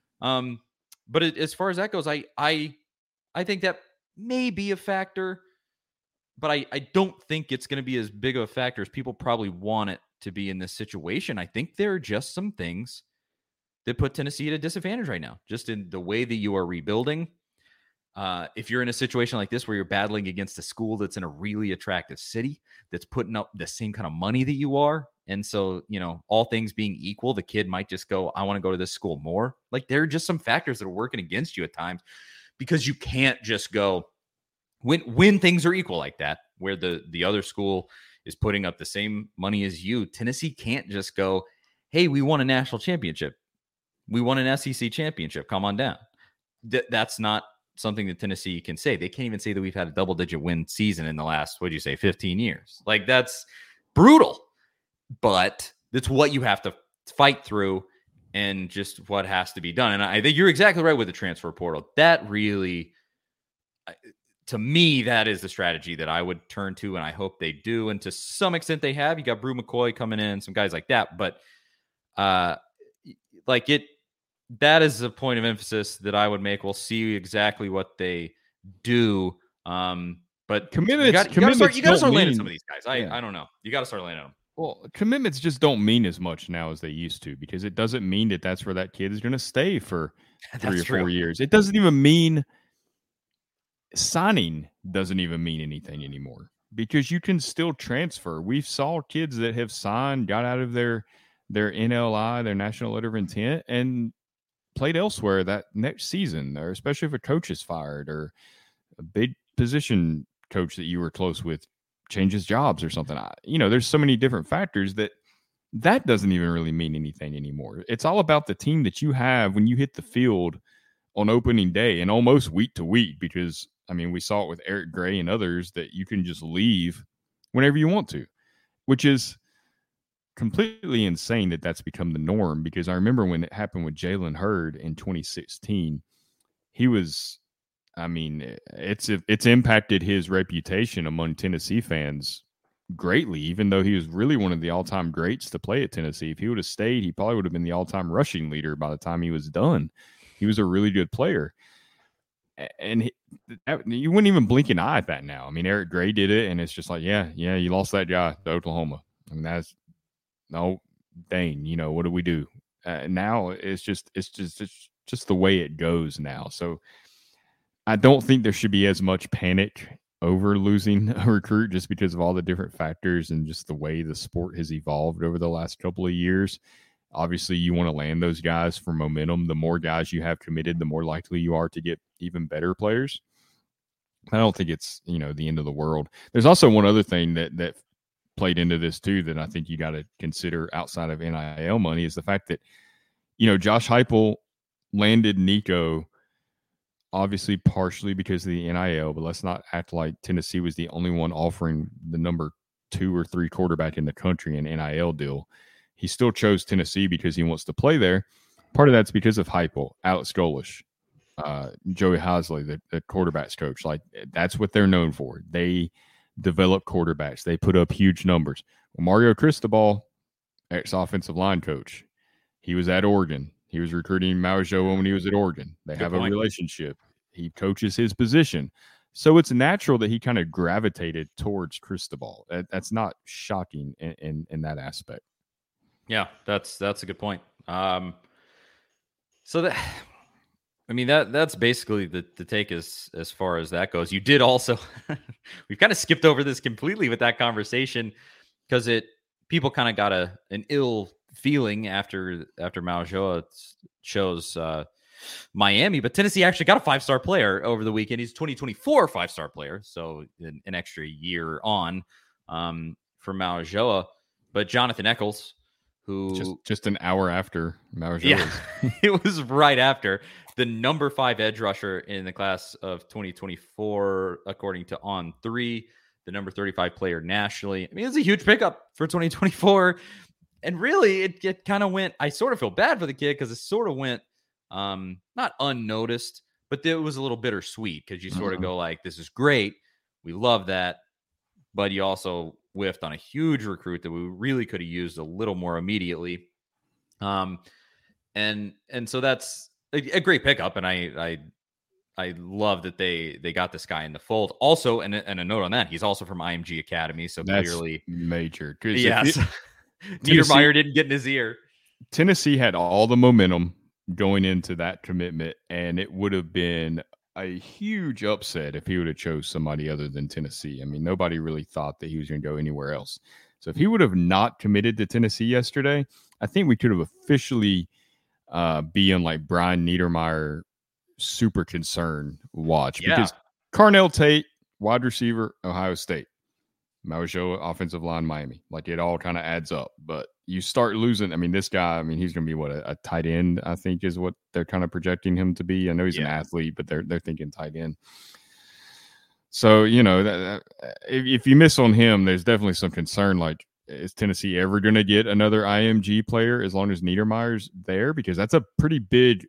But as far as that goes, I think that may be a factor. But I don't think it's going to be as big of a factor as people probably want it to be in this situation. I think there are just some things that put Tennessee at a disadvantage right now, just in the way that you are rebuilding. If you're in a situation like this where you're battling against a school that's in a really attractive city, that's putting up the same kind of money that you are, and so, all things being equal, the kid might just go, I want to go to this school more. Like there are just some factors that are working against you at times, because you can't just go, when things are equal like that, where the other school is putting up the same money as you, Tennessee can't just go, hey, we won a national championship. We won an SEC championship. Come on down. That's not something that Tennessee can say. They can't even say that we've had a double-digit win season in the last, 15 years. Like that's brutal. But that's what you have to fight through and just what has to be done. And I think you're exactly right with the transfer portal. That really... to me, that is the strategy that I would turn to, and I hope they do. And to some extent they have. You got Brew McCoy coming in, some guys like that. But that is a point of emphasis that I would make. We'll see exactly what they do. But
commitments,
you got to start landing some of these guys. I don't know. You got to start landing them.
Well, commitments just don't mean as much now as they used to, because it doesn't mean that that's where that kid is going to stay for 3 or 4 years. It doesn't even mean... signing doesn't even mean anything anymore, because you can still transfer. We've saw kids that have signed, got out of their NLI, their national letter of intent, and played elsewhere that next season, or especially if a coach is fired or a big position coach that you were close with changes jobs or something. There's so many different factors that doesn't even really mean anything anymore. It's all about the team that you have when you hit the field on opening day and almost week to week, because we saw it with Eric Gray and others that you can just leave whenever you want to, which is completely insane that that's become the norm. Because I remember when it happened with Jalen Hurd in 2016, he was, it's impacted his reputation among Tennessee fans greatly, even though he was really one of the all-time greats to play at Tennessee. If he would have stayed, he probably would have been the all-time rushing leader by the time he was done. He was a really good player. And you wouldn't even blink an eye at that now. Eric Gray did it, and it's just like, yeah, you lost that guy to Oklahoma. That's no, dang, what do we do? Now it's just the way it goes now. So I don't think there should be as much panic over losing a recruit just because of all the different factors and just the way the sport has evolved over the last couple of years. Obviously, you want to land those guys for momentum. The more guys you have committed, the more likely you are to get even better players. I don't think it's, the end of the world. There's also one other thing that played into this too that I think you got to consider outside of NIL money is the fact that, Josh Heupel landed Nico obviously partially because of the NIL, but let's not act like Tennessee was the only one offering the number 2 or 3 quarterback in the country an NIL deal. He still chose Tennessee because he wants to play there. Part of that's because of Heupel, Alex Golesh, Joey Housley, the quarterbacks coach. Like, that's what they're known for. They develop quarterbacks. They put up huge numbers. Well, Mario Cristobal, ex-offensive line coach, he was at Oregon. He was recruiting Maujoa when he was at Oregon. They have a relationship. He coaches his position. So it's natural that he kind of gravitated towards Cristobal. That's not shocking in that aspect.
Yeah, that's a good point. So that's basically the take as far as that goes. You did also, we've kind of skipped over this completely with that conversation because people kind of got an ill feeling after Maujoa chose Miami, but Tennessee actually got a 5-star player over the weekend. He's 2024 5-star player, so an extra year on for Maujoa. But Jonathan Eccles, who
just an hour after Maujoa.
Yeah, it was right after the number 5 edge rusher in the class of 2024, according to On3, the number 35 player nationally. I mean, it's a huge pickup for 2024. And really, it kind of went, I sort of feel bad for the kid because it sort of went not unnoticed, but it was a little bittersweet because you sort of go like, this is great. We love that. But you also whiffed on a huge recruit that we really could have used a little more immediately. And so that's a great pickup. And I love that they got this guy in the fold. Also, and a note on that, he's also from IMG Academy. So that's clearly
major.
Yes. Niedermeyer didn't get in his ear.
Tennessee had all the momentum going into that commitment, and it would have been a huge upset if he would have chose somebody other than Tennessee. I mean, nobody really thought that he was going to go anywhere else. So if he would have not committed to Tennessee yesterday, I think we could have officially be on like Brian Niedermeyer super concern watch.
Yeah.
Because Carnell Tate, wide receiver, Ohio State. Maujoa, offensive line, Miami. Like, it all kind of adds up. But you start losing. I mean, this guy, he's going to be a tight end, I think, is what they're kind of projecting him to be. I know he's an athlete, but they're thinking tight end. So, if you miss on him, there's definitely some concern. Like, is Tennessee ever going to get another IMG player as long as Niedermeyer's there? Because that's a pretty big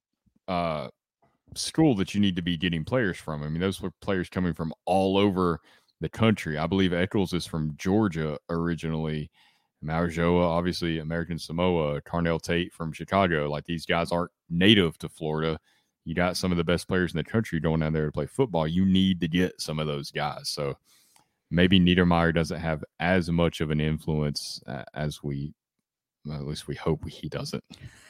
school that you need to be getting players from. I mean, those were players coming from all over the country. I believe Eccles is from Georgia originally. Maujoa, obviously American Samoa. Carnell Tate from Chicago. Like, these guys aren't native to Florida. You got some of the best players in the country going down there to play football. You need to get some of those guys. So maybe Niedermeyer doesn't have as much of an influence as at least we hope he doesn't.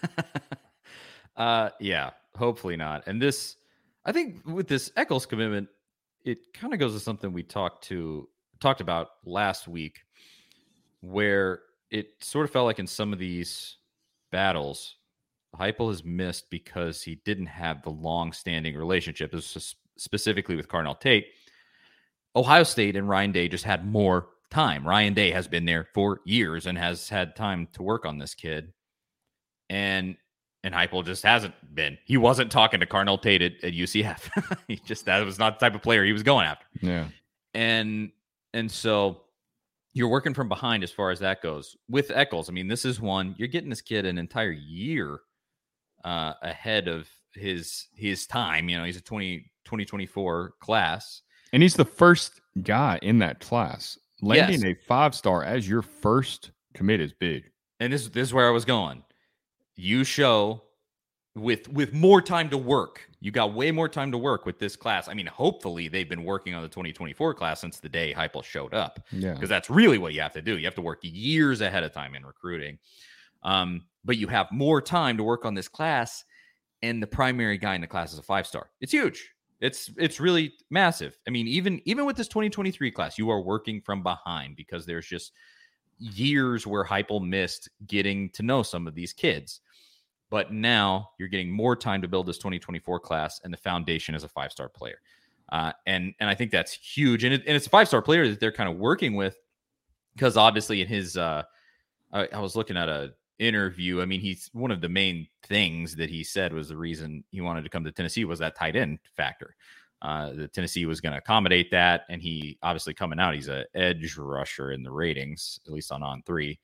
Yeah, hopefully not. And this, I think with this Eccles commitment, it kind of goes to something we talked about last week, where it sort of felt like in some of these battles, Heupel has missed because he didn't have the long-standing relationship. This is specifically with Carnell Tate. Ohio State and Ryan Day just had more time. Ryan Day has been there for years and has had time to work on this kid. And Heupel just hasn't been. He wasn't talking to Carnell Tate at UCF. That was not the type of player he was going after.
Yeah.
And so you're working from behind as far as that goes. With Eccles, this is one, you're getting this kid an entire year ahead of his time. He's a 2024 class.
And he's the first guy in that class. Landing a 5-star as your first commit is big.
And this is where I was going. You show with more time to work. You got way more time to work with this class. Hopefully they've been working on the 2024 class since the day Heupel showed up.
Yeah.
Because that's really what you have to do. You have to work years ahead of time in recruiting. But you have more time to work on this class, and the primary guy in the class is a 5-star. It's huge. It's really massive. Even with this 2023 class, you are working from behind because there's just years where Heupel missed getting to know some of these kids. But now you're getting more time to build this 2024 class, and the foundation is a 5-star player. And I think that's huge. And it's a 5-star player that they're kind of working with because obviously in his, I was looking at a interview. I mean, he's one of the main things that he said was the reason he wanted to come to Tennessee was that tight end factor. The Tennessee was going to accommodate that, and he obviously coming out, he's an edge rusher in the ratings, at least on three.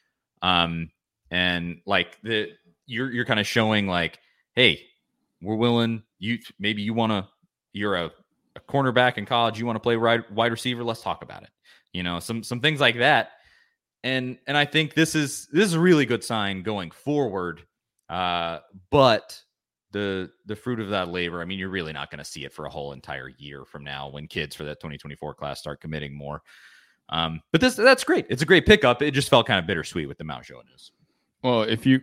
And like you're kind of showing like, hey, we're willing. You're a cornerback in college. You want to play wide receiver? Let's talk about it. Some things like that. And I think this is a really good sign going forward. But the fruit of that labor, I mean, you're really not going to see it for a whole entire year from now when kids for that 2024 class start committing more. But that's great. It's a great pickup. It just felt kind of bittersweet with the Mao Zhou news.
Well, if you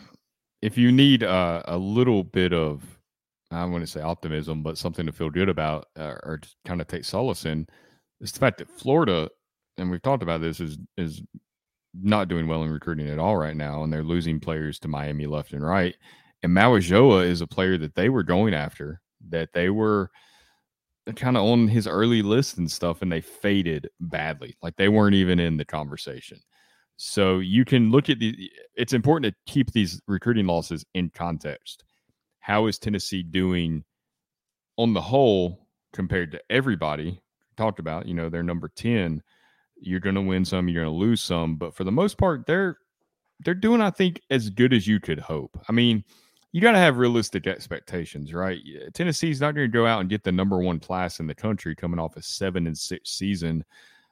need a little bit of, I want to say optimism, but something to feel good about or to kind of take solace in, is the fact that Florida, and we've talked about this, is not doing well in recruiting at all right now, and they're losing players to Miami left and right. And Mao Zhou is a player that they were going after, that they were kind of on his early list and stuff, and they faded badly. Like they weren't even in the conversation. So you can look at it's important to keep these recruiting losses in context. How is Tennessee doing on the whole compared to everybody? Talked about, they're number 10. You're going to win some, you're going to lose some, but for the most part, they're doing, I think, as good as you could hope. I mean, you got to have realistic expectations, right? Tennessee's not going to go out and get the number 1 class in the country coming off a 7-6 season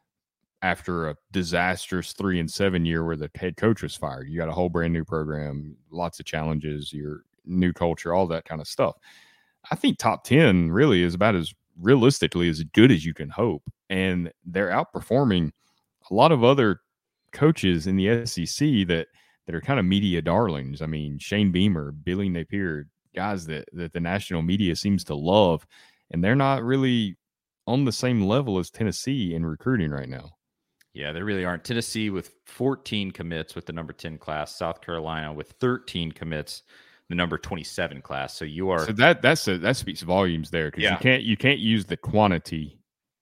after a disastrous 3-7 year where the head coach was fired. You got a whole brand new program, lots of challenges, your new culture, all that kind of stuff. I think top 10 really is about as realistically as good as you can hope. And they're outperforming a lot of other coaches in the SEC that are kind of media darlings. I mean, Shane Beamer, Billy Napier, guys that the national media seems to love, and they're not really on the same level as Tennessee in recruiting right now.
Yeah, they really aren't. Tennessee with 14 commits with the number 10 class, South Carolina with 13 commits, the number 27 class. So you are
that speaks volumes there, because you can't use the quantity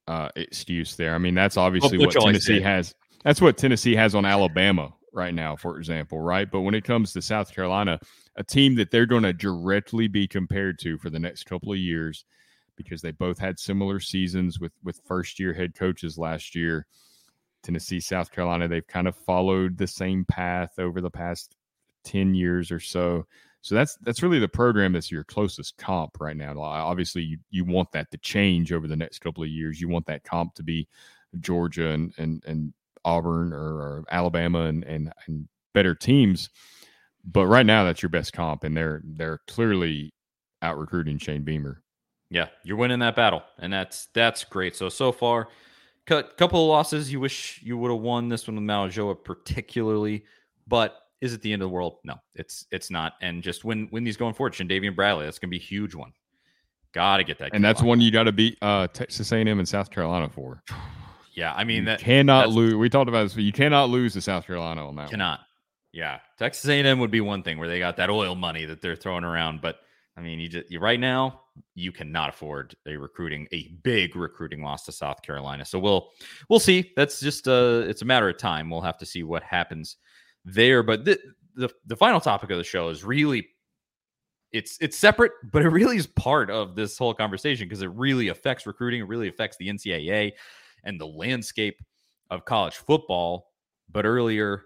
excuse there. I mean, that's obviously what Tennessee has. That's what Tennessee has on Alabama right now, for example, right? But when it comes to South Carolina, a team that they're going to directly be compared to for the next couple of years, because they both had similar seasons with first-year head coaches last year. Tennessee, South Carolina, they've kind of followed the same path over the past 10 years or so. So that's really the program that's your closest comp right now. Obviously, you want that to change over the next couple of years. You want that comp to be Georgia and Auburn or Alabama and better teams. But right now, that's your best comp, and they're clearly out recruiting Shane Beamer.
Yeah, you're winning that battle, and that's great. So far, couple of losses. You wish you would have won this one with Mao Zhou particularly, but is it the end of the world? No, it's not. And just win these going forward. Shandavian Bradley, that's gonna be a huge one. Got to get that.
And that's one you got to beat Texas A&M and South Carolina for.
Yeah, I mean, that
cannot lose. We talked about this, but you cannot lose to South Carolina on that.
Cannot. Yeah, Texas A&M would be one thing where they got that oil money that they're throwing around, but I mean, you right now you cannot afford a big recruiting loss to South Carolina. So we'll see. That's just it's a matter of time. We'll have to see what happens there. But the final topic of the show is really it's separate, but it really is part of this whole conversation because it really affects recruiting. It really affects the NCAA and the landscape of college football. But earlier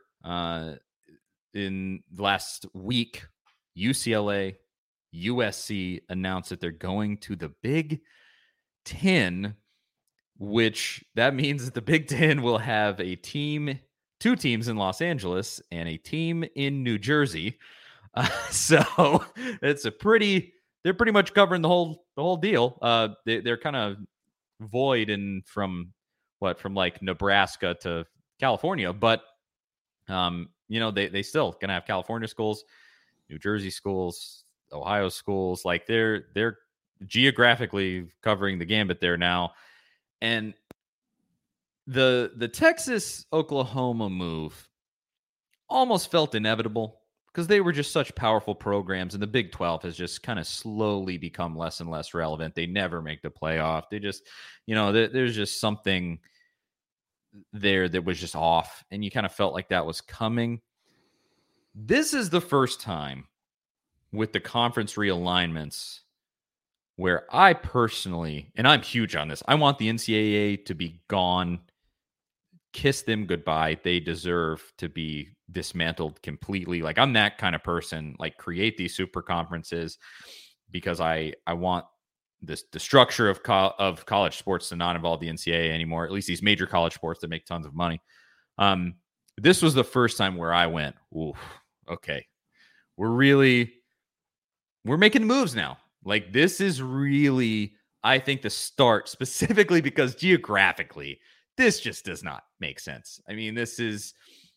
in last week, UCLA, USC announced that they're going to the Big Ten, which that means that the Big Ten will have two teams in Los Angeles and a team in New Jersey. So it's they're pretty much covering the whole deal. They're kind of void from like Nebraska to California, but they still gonna have California schools, New Jersey schools, Ohio schools. Like they're geographically covering the gambit there now. And the Texas Oklahoma move almost felt inevitable because they were just such powerful programs, and the Big 12 has just kind of slowly become less and less relevant. They never make the playoff. They just, there's just something there that was just off, and you kind of felt like that was coming. This is the first time with the conference realignments where I personally, and I'm huge on this, I want the NCAA to be gone. Kiss them goodbye. They deserve to be dismantled completely. Like, I'm that kind of person. Like, create these super conferences because I want the structure of college sports to not involve the NCAA anymore. At least these major college sports that make tons of money. This was the first time where I went, ooh, okay, we're making moves now. Like, this is really, I think, the start, specifically because geographically, this just does not make sense. I mean, this is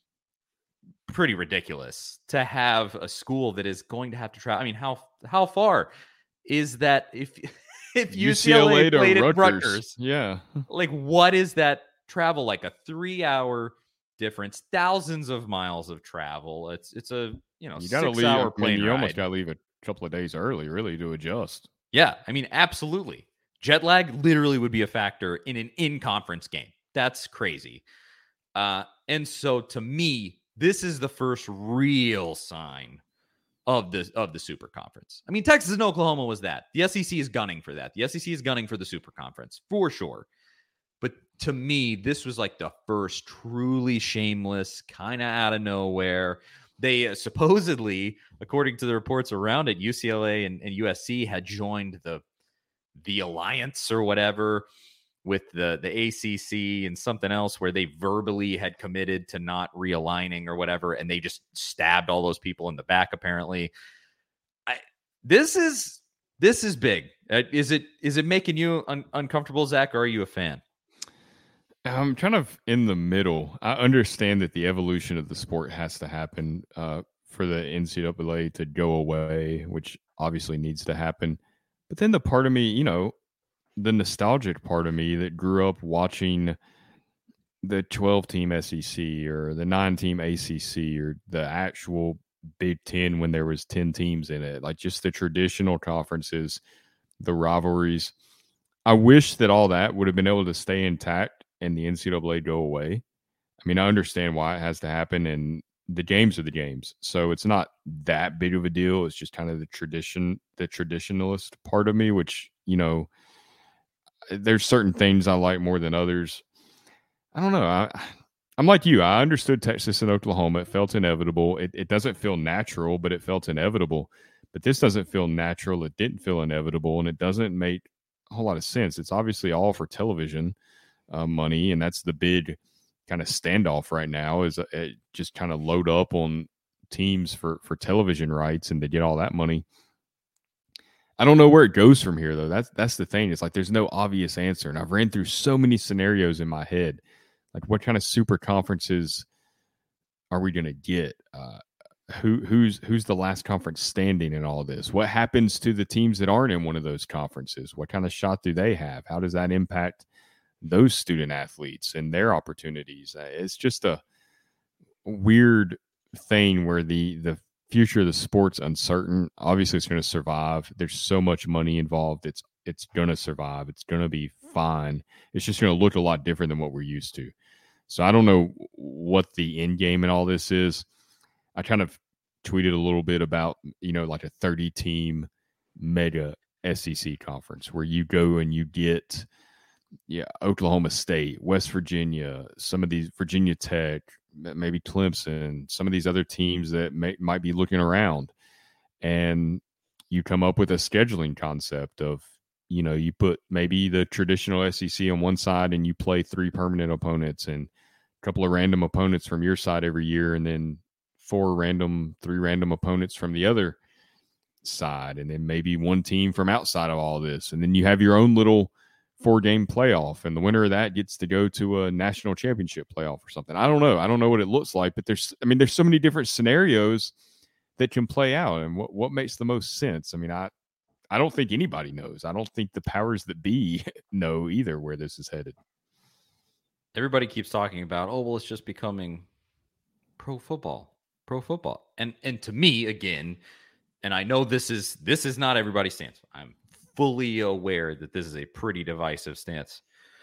pretty ridiculous to have a school that is going to have to travel. I mean, how far is that if UCLA played at Rutgers?
Yeah.
Like, what is that travel like? A 3-hour difference, thousands of miles of travel. It's a, you 6-hour plane ride.
You almost got to leave a couple of days early, really, to adjust.
Yeah, I mean, absolutely. Jet lag literally would be a factor in an in-conference game. That's crazy. And so to me, this is the first real sign of the super conference. I mean, Texas and Oklahoma was that. The SEC is gunning for that. The SEC is gunning for the super conference for sure. But to me, this was like the first truly shameless, kind of out of nowhere. They supposedly, according to the reports around it, UCLA and USC had joined the alliance or whatever with the ACC and something else where they verbally had committed to not realigning or whatever, and they just stabbed all those people in the back, apparently. This is big. Is it making you uncomfortable, Zach, or are you a fan?
I'm kind of in the middle. I understand that the evolution of the sport has to happen for the NCAA to go away, which obviously needs to happen. But then the part of me, the nostalgic part of me that grew up watching the 12-team SEC or the 9-team ACC or the actual Big Ten when there was 10 teams in it, like just the traditional conferences, the rivalries. I wish that all that would have been able to stay intact and the NCAA go away. I mean, I understand why it has to happen, and the games are the games. So it's not that big of a deal. It's just kind of the traditionalist part of me, which, there's certain things I like more than others. I don't know. I'm like you. I understood Texas and Oklahoma. It felt inevitable. It doesn't feel natural, but it felt inevitable. But this doesn't feel natural. It didn't feel inevitable, and it doesn't make a whole lot of sense. It's obviously all for television money, and that's the big kind of standoff right now is just kind of load up on teams for television rights and to get all that money. I don't know where it goes from here, though. That's the thing. It's like there's no obvious answer. And I've ran through so many scenarios in my head. Like, what kind of super conferences are we going to get? Who's the last conference standing in all of this? What happens to the teams that aren't in one of those conferences? What kind of shot do they have? How does that impact those student athletes and their opportunities? It's just a weird thing where the future of the sport's uncertain. Obviously, it's going to survive. There's so much money involved. It's going to survive. It's going to be fine. It's just going to look a lot different than what we're used to. So I don't know what the end game in all this is. I kind of tweeted a little bit about, like a 30-team mega SEC conference where you go and you get Oklahoma State, West Virginia, some of these Virginia Tech, maybe Clemson, some of these other teams that might be looking around, and you come up with a scheduling concept of, you put maybe the traditional SEC on one side and you play 3 permanent opponents and a couple of random opponents from your side every year, and then 3 random opponents from the other side, and then maybe one team from outside of all this, and then you have your own little 4-game playoff, and the winner of that gets to go to a national championship playoff or something. I don't know what it looks like, but there's so many different scenarios that can play out, and what makes the most sense. I mean, I don't think anybody knows. I don't think the powers that be know either where this is headed.
Everybody keeps talking about, it's just becoming pro football. And to me, again, and I know this is not everybody's stance. I'm fully aware that this is a pretty divisive stance.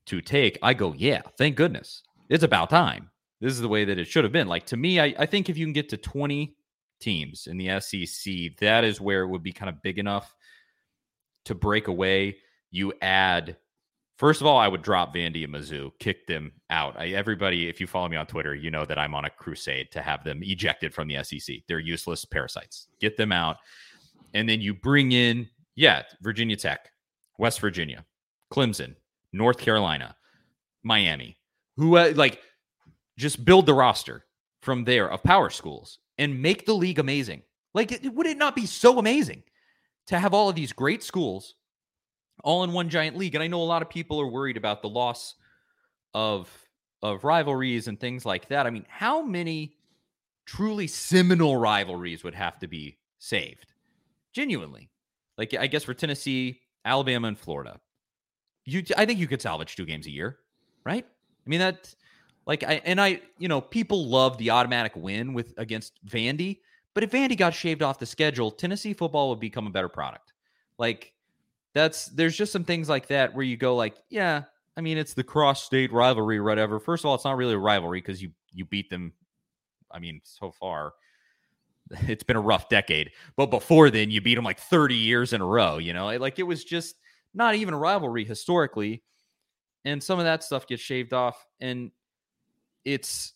to take, I go, yeah, thank goodness. It's about time. This is the way that it should have been. Like, to me, I think if you can get to 20 teams in the SEC, that is where it would be kind of big enough to break away. You add, first of all, I would drop Vandy and Mizzou, kick them out. Everybody, if you follow me on Twitter, you know that I'm on a crusade to have them ejected from the SEC. They're useless parasites. Get them out. And then you bring in, Virginia Tech, West Virginia, Clemson, North Carolina, Miami, who just build the roster from there of power schools and make the league amazing. Like, would it not be so amazing to have all of these great schools all in one giant league? And I know a lot of people are worried about the loss of rivalries and things like that. I mean, how many truly seminal rivalries would have to be saved? Genuinely. Like, I guess for Tennessee, Alabama, and Florida, I think you could salvage 2 games a year, right? I mean, that, like, people love the automatic win against Vandy, but if Vandy got shaved off the schedule, Tennessee football would become a better product. Like, there's just some things like that where you go like, yeah, I mean, it's the cross-state rivalry or whatever. First of all, it's not really a rivalry because you beat them. I mean, so far, it's been a rough decade. But before then, you beat them like 30 years in a row, Like, it was just not even a rivalry historically. And some of that stuff gets shaved off. And it's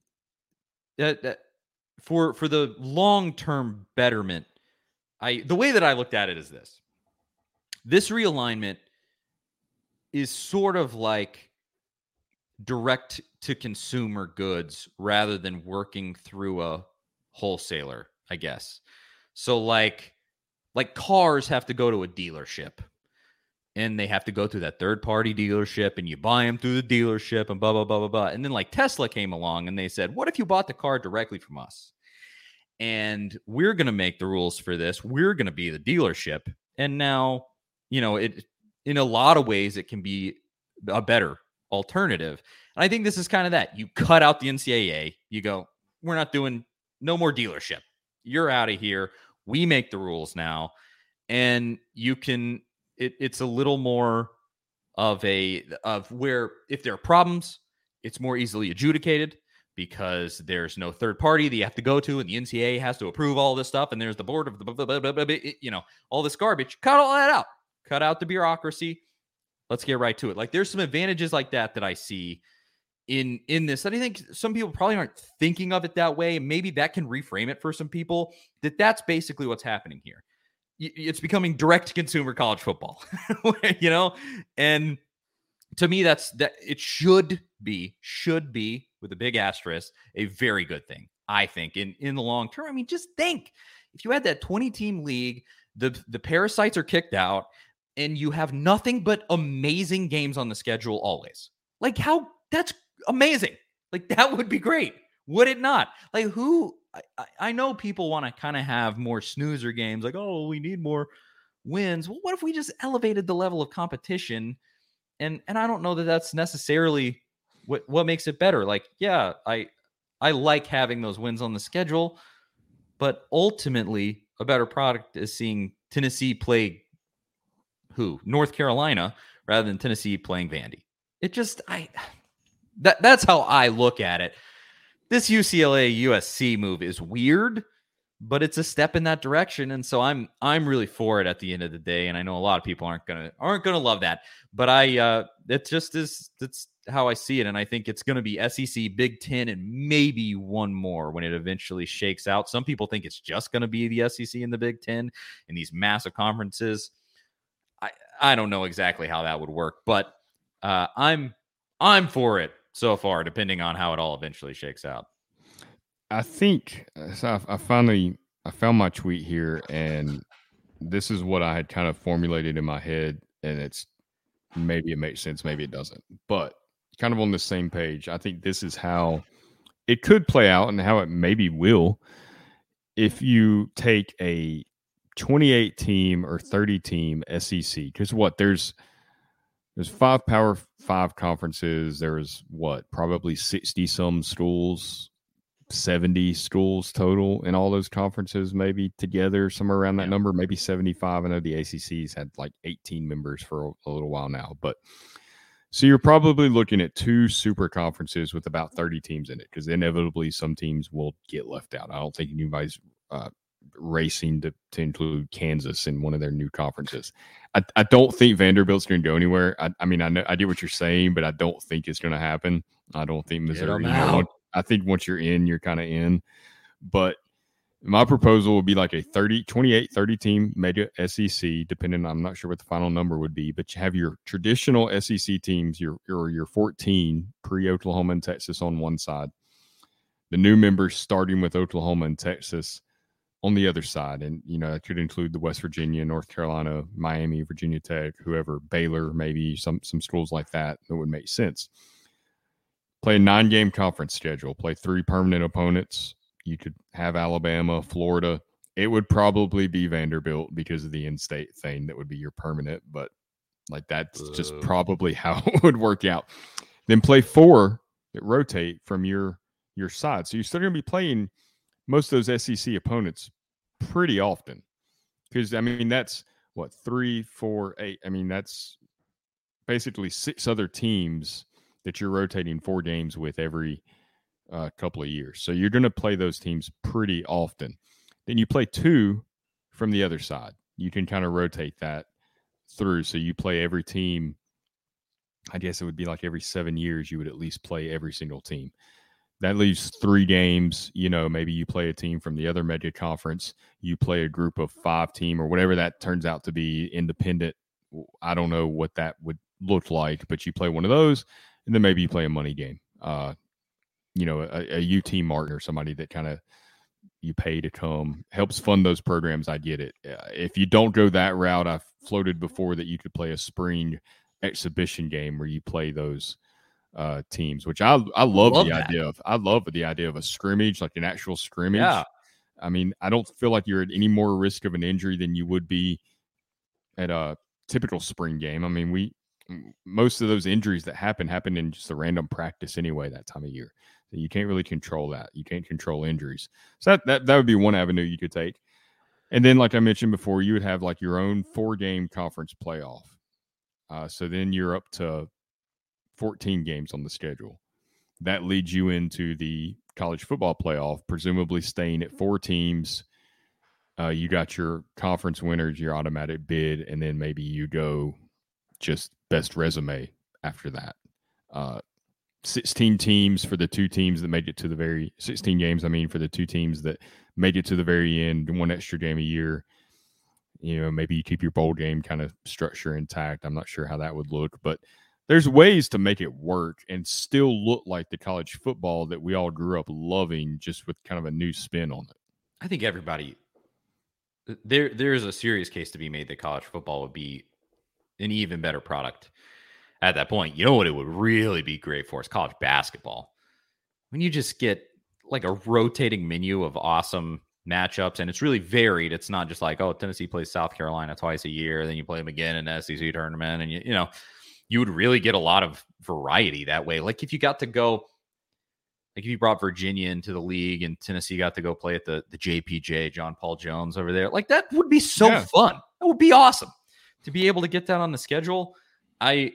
that for the long-term betterment, the way that I looked at it is this realignment is sort of like direct to consumer goods rather than working through a wholesaler, I guess. So like cars have to go to a dealership and they have to go through that third-party dealership, and you buy them through the dealership and blah, blah, blah, blah, blah. And then like Tesla came along and they said, what if you bought the car directly from us? And we're going to make the rules for this. We're going to be the dealership. And now, it, in a lot of ways, it can be a better alternative. And I think this is kind of that. You cut out the NCAA. You go, we're not doing no more dealership. You're out of here. We make the rules now. And you can, it's a little more of where if there are problems, it's more easily adjudicated because there's no third party that you have to go to, and the NCAA has to approve all this stuff, and there's the board of all this garbage. Cut all that out. Cut out the bureaucracy. Let's get right to it. Like, there's some advantages like that I see in this. And I think some people probably aren't thinking of it that way. And maybe that can reframe it for some people, that's basically what's happening here. It's becoming direct consumer college football, and to me, that it should be with a big asterisk, a very good thing. I think in the long term. I mean, just think if you had that 20-team league, the parasites are kicked out, and you have nothing but amazing games on the schedule always. Like, that's amazing. Like, that would be great. Would it not? Like, I know people want to kind of have more snoozer games, like, oh, we need more wins. Well, what if we just elevated the level of competition? And I don't know that that's necessarily what makes it better. Like, yeah, I like having those wins on the schedule, but ultimately a better product is seeing Tennessee play North Carolina rather than Tennessee playing Vandy. It just, that's how I look at it. This UCLA USC move is weird, but it's a step in that direction, and so I'm really for it at the end of the day. And I know a lot of people aren't gonna love that, but that's how I see it. And I think it's gonna be SEC, Big Ten, and maybe one more when it eventually shakes out. Some people think it's just gonna be the SEC and the Big Ten in these massive conferences. I don't know exactly how that would work, but I'm for it so far, depending on how it all eventually shakes out.
I think so. I found my tweet here, and this is what I had kind of formulated in my head, and maybe it makes sense, maybe it doesn't, but kind of on the same page. I think this is how it could play out and how it maybe will if you take a 28 team or 30 team SEC, because there's 5 Power 5 conferences. There's probably 60 some schools, 70 schools total in all those conferences, maybe together, somewhere around that number, maybe 75. I know the ACC's had like 18 members for a little while now, but So you're probably looking at 2 super conferences with about 30 teams in it, because inevitably some teams will get left out. I don't think anybody's racing to include Kansas in one of their new conferences. I don't think Vanderbilt's going to go anywhere. I mean, I get what you're saying, but I don't think it's going to happen. I don't think Missouri. I think once you're in, you're kind of in. But my proposal would be like a 28-30 team mega SEC, depending on, I'm not sure what the final number would be, but you have your traditional SEC teams, your 14 pre-Oklahoma and Texas on one side, the new members starting with Oklahoma and Texas on the other side. And, that could include the West Virginia, North Carolina, Miami, Virginia Tech, whoever, Baylor, maybe some schools like that would make sense. Play a 9-game conference schedule, play 3 permanent opponents. You could have Alabama, Florida. It would probably be Vanderbilt because of the in-state thing that would be your permanent, but like that's just probably how it would work out. Then play 4 that rotate from your side. So you're still going to be playing most of those SEC opponents pretty often, because, I mean, that's what, 3, 4, 8. I mean, that's basically 6 other teams that you're rotating 4 games with every couple of years. So you're going to play those teams pretty often. Then you play 2 from the other side. You can kind of rotate that through. So you play every team. I guess it would be like every 7 years you would at least play every single team. That leaves 3 games. Maybe you play a team from the other mega conference. You play a group of 5 team or whatever that turns out to be, independent. I don't know what that would look like, but you play one of those, and then maybe you play a money game. A UT Martin or somebody that kind of you pay to come helps fund those programs. I get it. If you don't go that route, I've floated before that you could play a spring exhibition game where you play those teams, which I love the idea of. I love the idea of a scrimmage, like an actual scrimmage.
Yeah.
I mean, I don't feel like you're at any more risk of an injury than you would be at a typical spring game. I mean, most of those injuries that happen in just a random practice anyway that time of year. So you can't really control that. You can't control injuries. So that would be one avenue you could take. And then, like I mentioned before, you would have like your own 4-game conference playoff. So then you're up to 14 games on the schedule. That leads you into the college football playoff, presumably staying at 4 teams. You got your conference winners, your automatic bid, and then maybe you go just best resume after that. 16 teams for the 2 teams that make it to the 16 games. I mean, for the 2 teams that make it to the very end, 1 extra game a year. Maybe you keep your bowl game kind of structure intact. I'm not sure how that would look, but there's ways to make it work and still look like the college football that we all grew up loving, just with kind of a new spin on it.
I think everybody there's a serious case to be made that college football would be an even better product at that point. You know what it would really be great for is college basketball. When you just get like a rotating menu of awesome matchups, and it's really varied. It's not just like, oh, Tennessee plays South Carolina twice a year, then you play them again in the SEC tournament, and you would really get a lot of variety that way. Like if you got to go, like if you brought Virginia into the league and Tennessee got to go play at the JPJ, John Paul Jones over there, like that would be so fun. That would be awesome to be able to get that on the schedule. I'm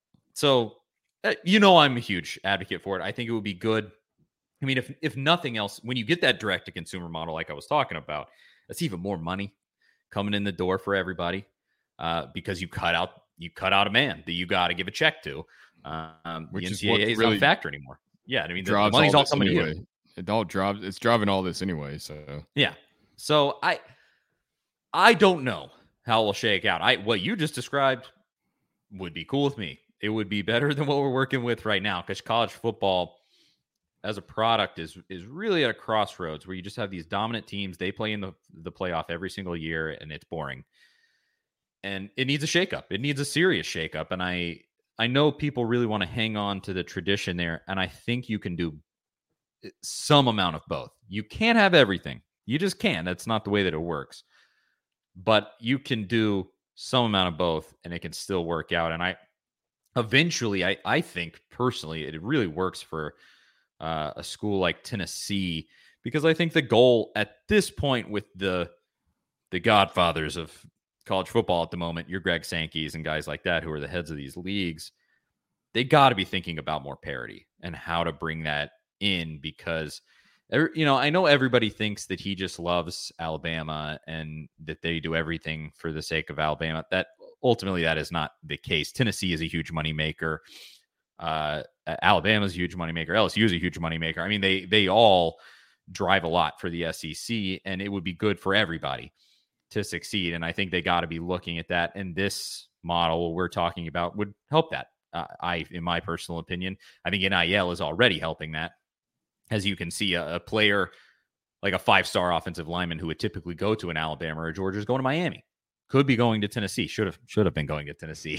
a huge advocate for it. I think it would be good. I mean, if nothing else, when you get that direct to consumer model, like I was talking about, that's even more money coming in the door for everybody, because you cut out a man that you got to give a check to. The NCAA is not a factor anymore. Yeah, I mean, the money's all coming anyway. To you.
It all drives. It's driving all this anyway. So
yeah. So I don't know how it will shake out. What you just described would be cool with me. It would be better than what we're working with right now, because college football as a product is really at a crossroads where you just have these dominant teams. They play in the playoff every single year, and it's boring. And it needs a shakeup. It needs a serious shakeup. And I know people really want to hang on to the tradition there, and I think you can do some amount of both. You can't have everything. You just can't. That's not the way that it works. But you can do some amount of both, and it can still work out. And I think personally it really works for a school like Tennessee, because I think the goal at this point with the godfathers of college football at the moment, your Greg Sankeys and guys like that, who are the heads of these leagues, they got to be thinking about more parity and how to bring that in, because I know everybody thinks that he just loves Alabama and that they do everything for the sake of Alabama. That ultimately that is not the case. Tennessee is a huge moneymaker. Alabama's a huge moneymaker. LSU is a huge moneymaker. I mean, they all drive a lot for the SEC, and it would be good for everybody to succeed. And I think they got to be looking at that. And this model we're talking about would help that. In my personal opinion, I think NIL is already helping that. As you can see, a player like a 5-star offensive lineman who would typically go to an Alabama or Georgia is going to Miami, could be going to Tennessee, should have been going to Tennessee,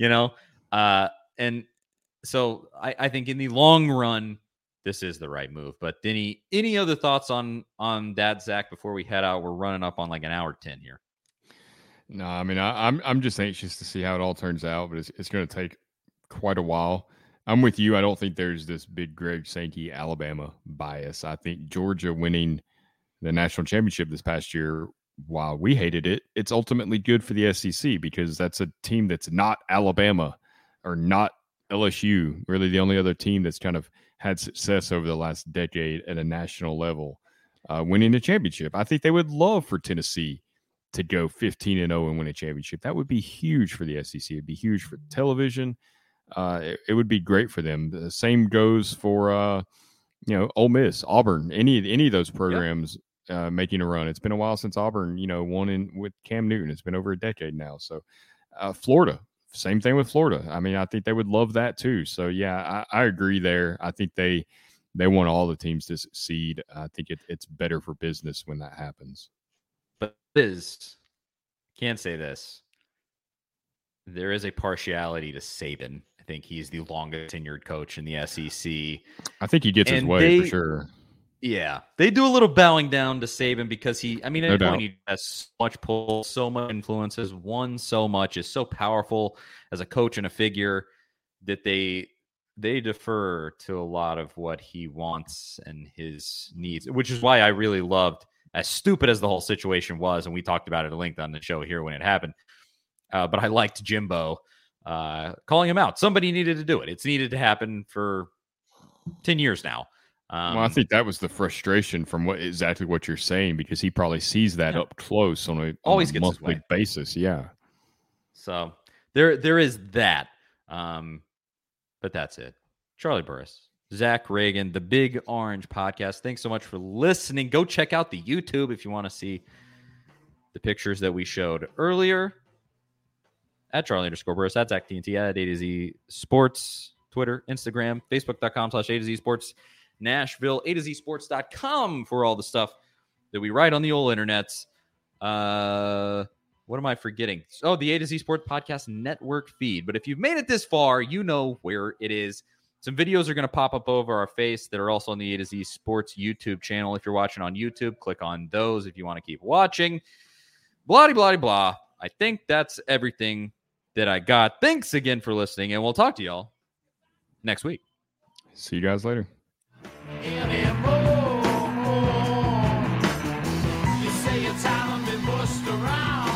and so I think in the long run, this is the right move. But any other thoughts on that, Zach, before we head out? We're running up on like an hour 10 here.
No, I mean, I'm just anxious to see how it all turns out, but it's going to take quite a while. I'm with you. I don't think there's this big Greg Sankey Alabama bias. I think Georgia winning the national championship this past year, while we hated it, it's ultimately good for the SEC because that's a team that's not Alabama or not LSU, really the only other team that's kind of had success over the last decade at a national level, winning a championship. I think they would love for Tennessee to go 15-0 and win a championship. That would be huge for the SEC. It'd be huge for television. It would be great for them. The same goes for Ole Miss, Auburn, any of those programs making a run. It's been a while since Auburn, won with Cam Newton. It's been over a decade now. So Florida, same thing with Florida. I mean, I think they would love that too. So yeah, I agree there. I think they want all the teams to succeed. I think it's better for business when that happens.
But can't say this. There is a partiality to Saban. I think he's the longest tenured coach in the SEC.
I think he gets his way for sure.
Yeah, they do a little bowing down to Saban because he has so much pull, so much influence, has won so much, is so powerful as a coach and a figure that they defer to a lot of what he wants and his needs, which is why I really loved, as stupid as the whole situation was, and we talked about it at length on the show here when it happened. But I liked Jimbo calling him out. Somebody needed to do it. It's needed to happen for 10 years now.
Well, I think that was the frustration from exactly what you're saying, because he probably sees that up close on a monthly basis. Yeah.
So there is that. But that's it. Charlie Burris, Zach Reagan, the Big Orange Podcast. Thanks so much for listening. Go check out the YouTube if you want to see the pictures that we showed earlier. At Charlie_Burris, that's Zach TNT, at A to Z Sports, Twitter, Instagram, Facebook.com/A to Z Sports, Nashville, A to Z Sports.com for all the stuff that we write on the old internets. What am I forgetting? Oh, the A to Z Sports Podcast Network feed. But if you've made it this far, you know where it is. Some videos are going to pop up over our face that are also on the A to Z Sports YouTube channel. If you're watching on YouTube, click on those if you want to keep watching. Blah, blah, blah. I think that's everything that I got. Thanks again for listening, and we'll talk to y'all next week.
See you guys later.